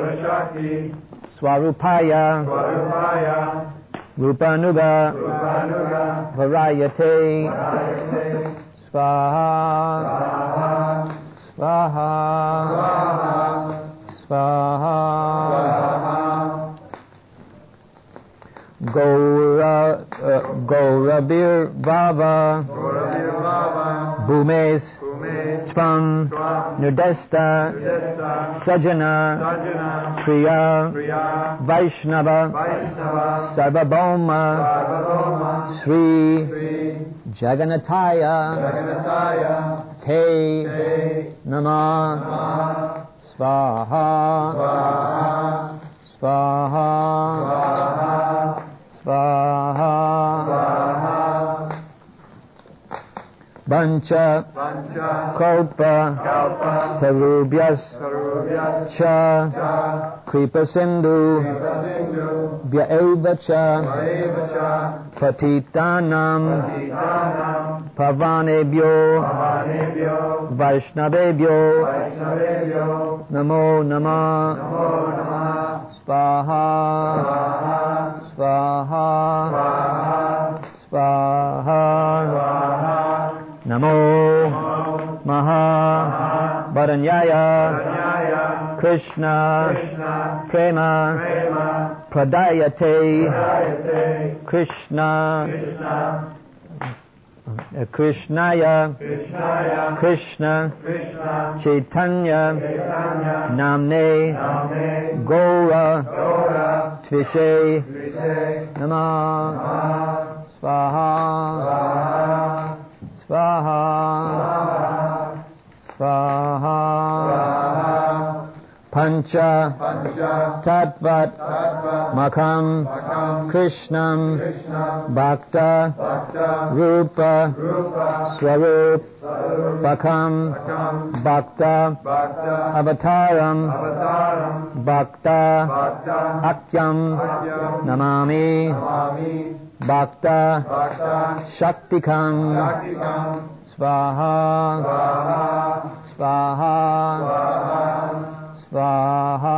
Swarupaya Rupanuga Varayate Svaha Svaha Svaha Gaura uh, Gaurabir Bhava Bhumes Tvam Nudesta Sajana Priya Vaishnava Sarvabhauma Sri Jagannataya Te Namah Svaha Svaha Svaha Bancha Kalpa Tarubhyas Cha Kripa Sindhu Vyaeva Cha Patitanam Pavanebhyo Vaishnavebhyo Namo Namah Svaha Svaha Svaha Sharanyaya Krishna Prema Pradayate Krishna Krishnaya Krishna Chaitanya Namne Gora Tvishe Namah Swaha Swaha Swaha Pancha Tattvat Makam Krishnam Bhakta Rupa Swarup Bakam Bhakta Avataram Bhakta Atyam Namami Bhakta Shaktikam Swaha Swaha Swaha.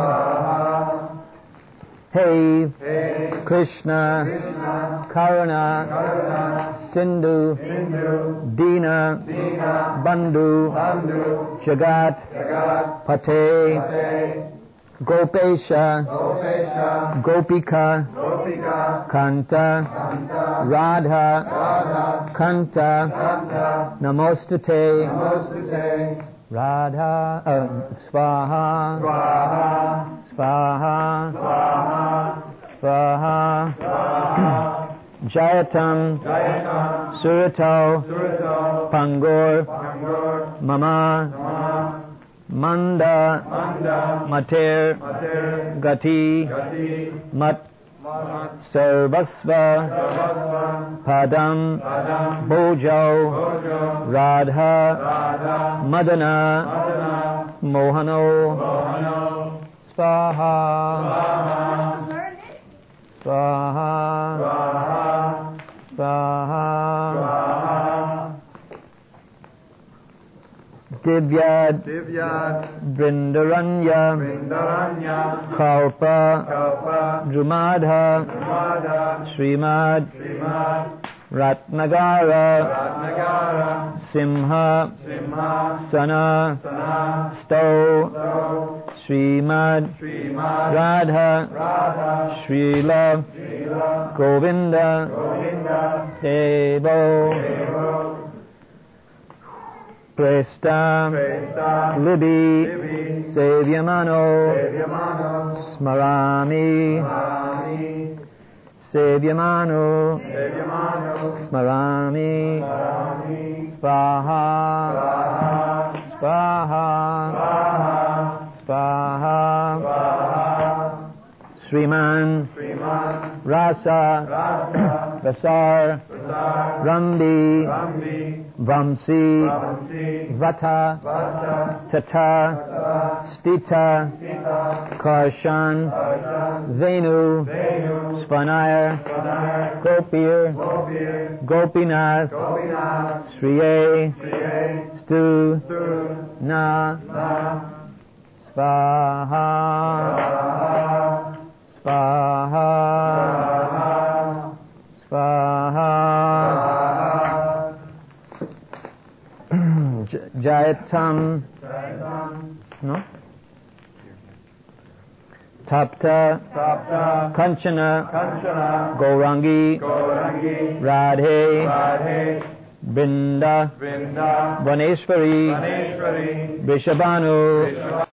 Hey, hey Krishna, Krishna Karuna, Karuna Sindhu, Sindhu Dina, Dina Bandhu, Bandhu Jagat, Jagat Pate, Pate Gopesha, Gopesha Gopika, Gopika Kanta, Kanta Radha, Radha Kanta, Kanta Namostate, Namostate Radha, uh, Swaha, Swaha, Swaha, Swaha, Swaha, Jayatam, Jayatam, Surato, Surato, Pangor, Pangor, Mama, Mama Manda, Manda, Mater, Mater Gati, Gati, Mat, Sarvasva, Padam, Bojo, Radha, Madana, Mohano, Swaha, Swaha, Swaha, Divyad, Vrindaranya, Kalpa, Drumadha, Srimad, Ratnagara, Simha, Sana, Sto, Srimad, Radha, Srila, Govinda, Devo, Presta, Libby, Savyamano, Smarami, Savyamano, Smarami, Svaha, Svaha, Svaha, Sriman, Rasa, Vasar, Rambi, Vamsi, Vata, Tata, Stita, Karshan, Venu, Svanaya, Gopir, Gopinath, Sriye, Stu, Na, Svaha, Svaha, Svaha, Jayatam, no? Tapta, Kanchana, Gaurangi, Radhe, Brinda, Vaneshwari, Vrishabhanu,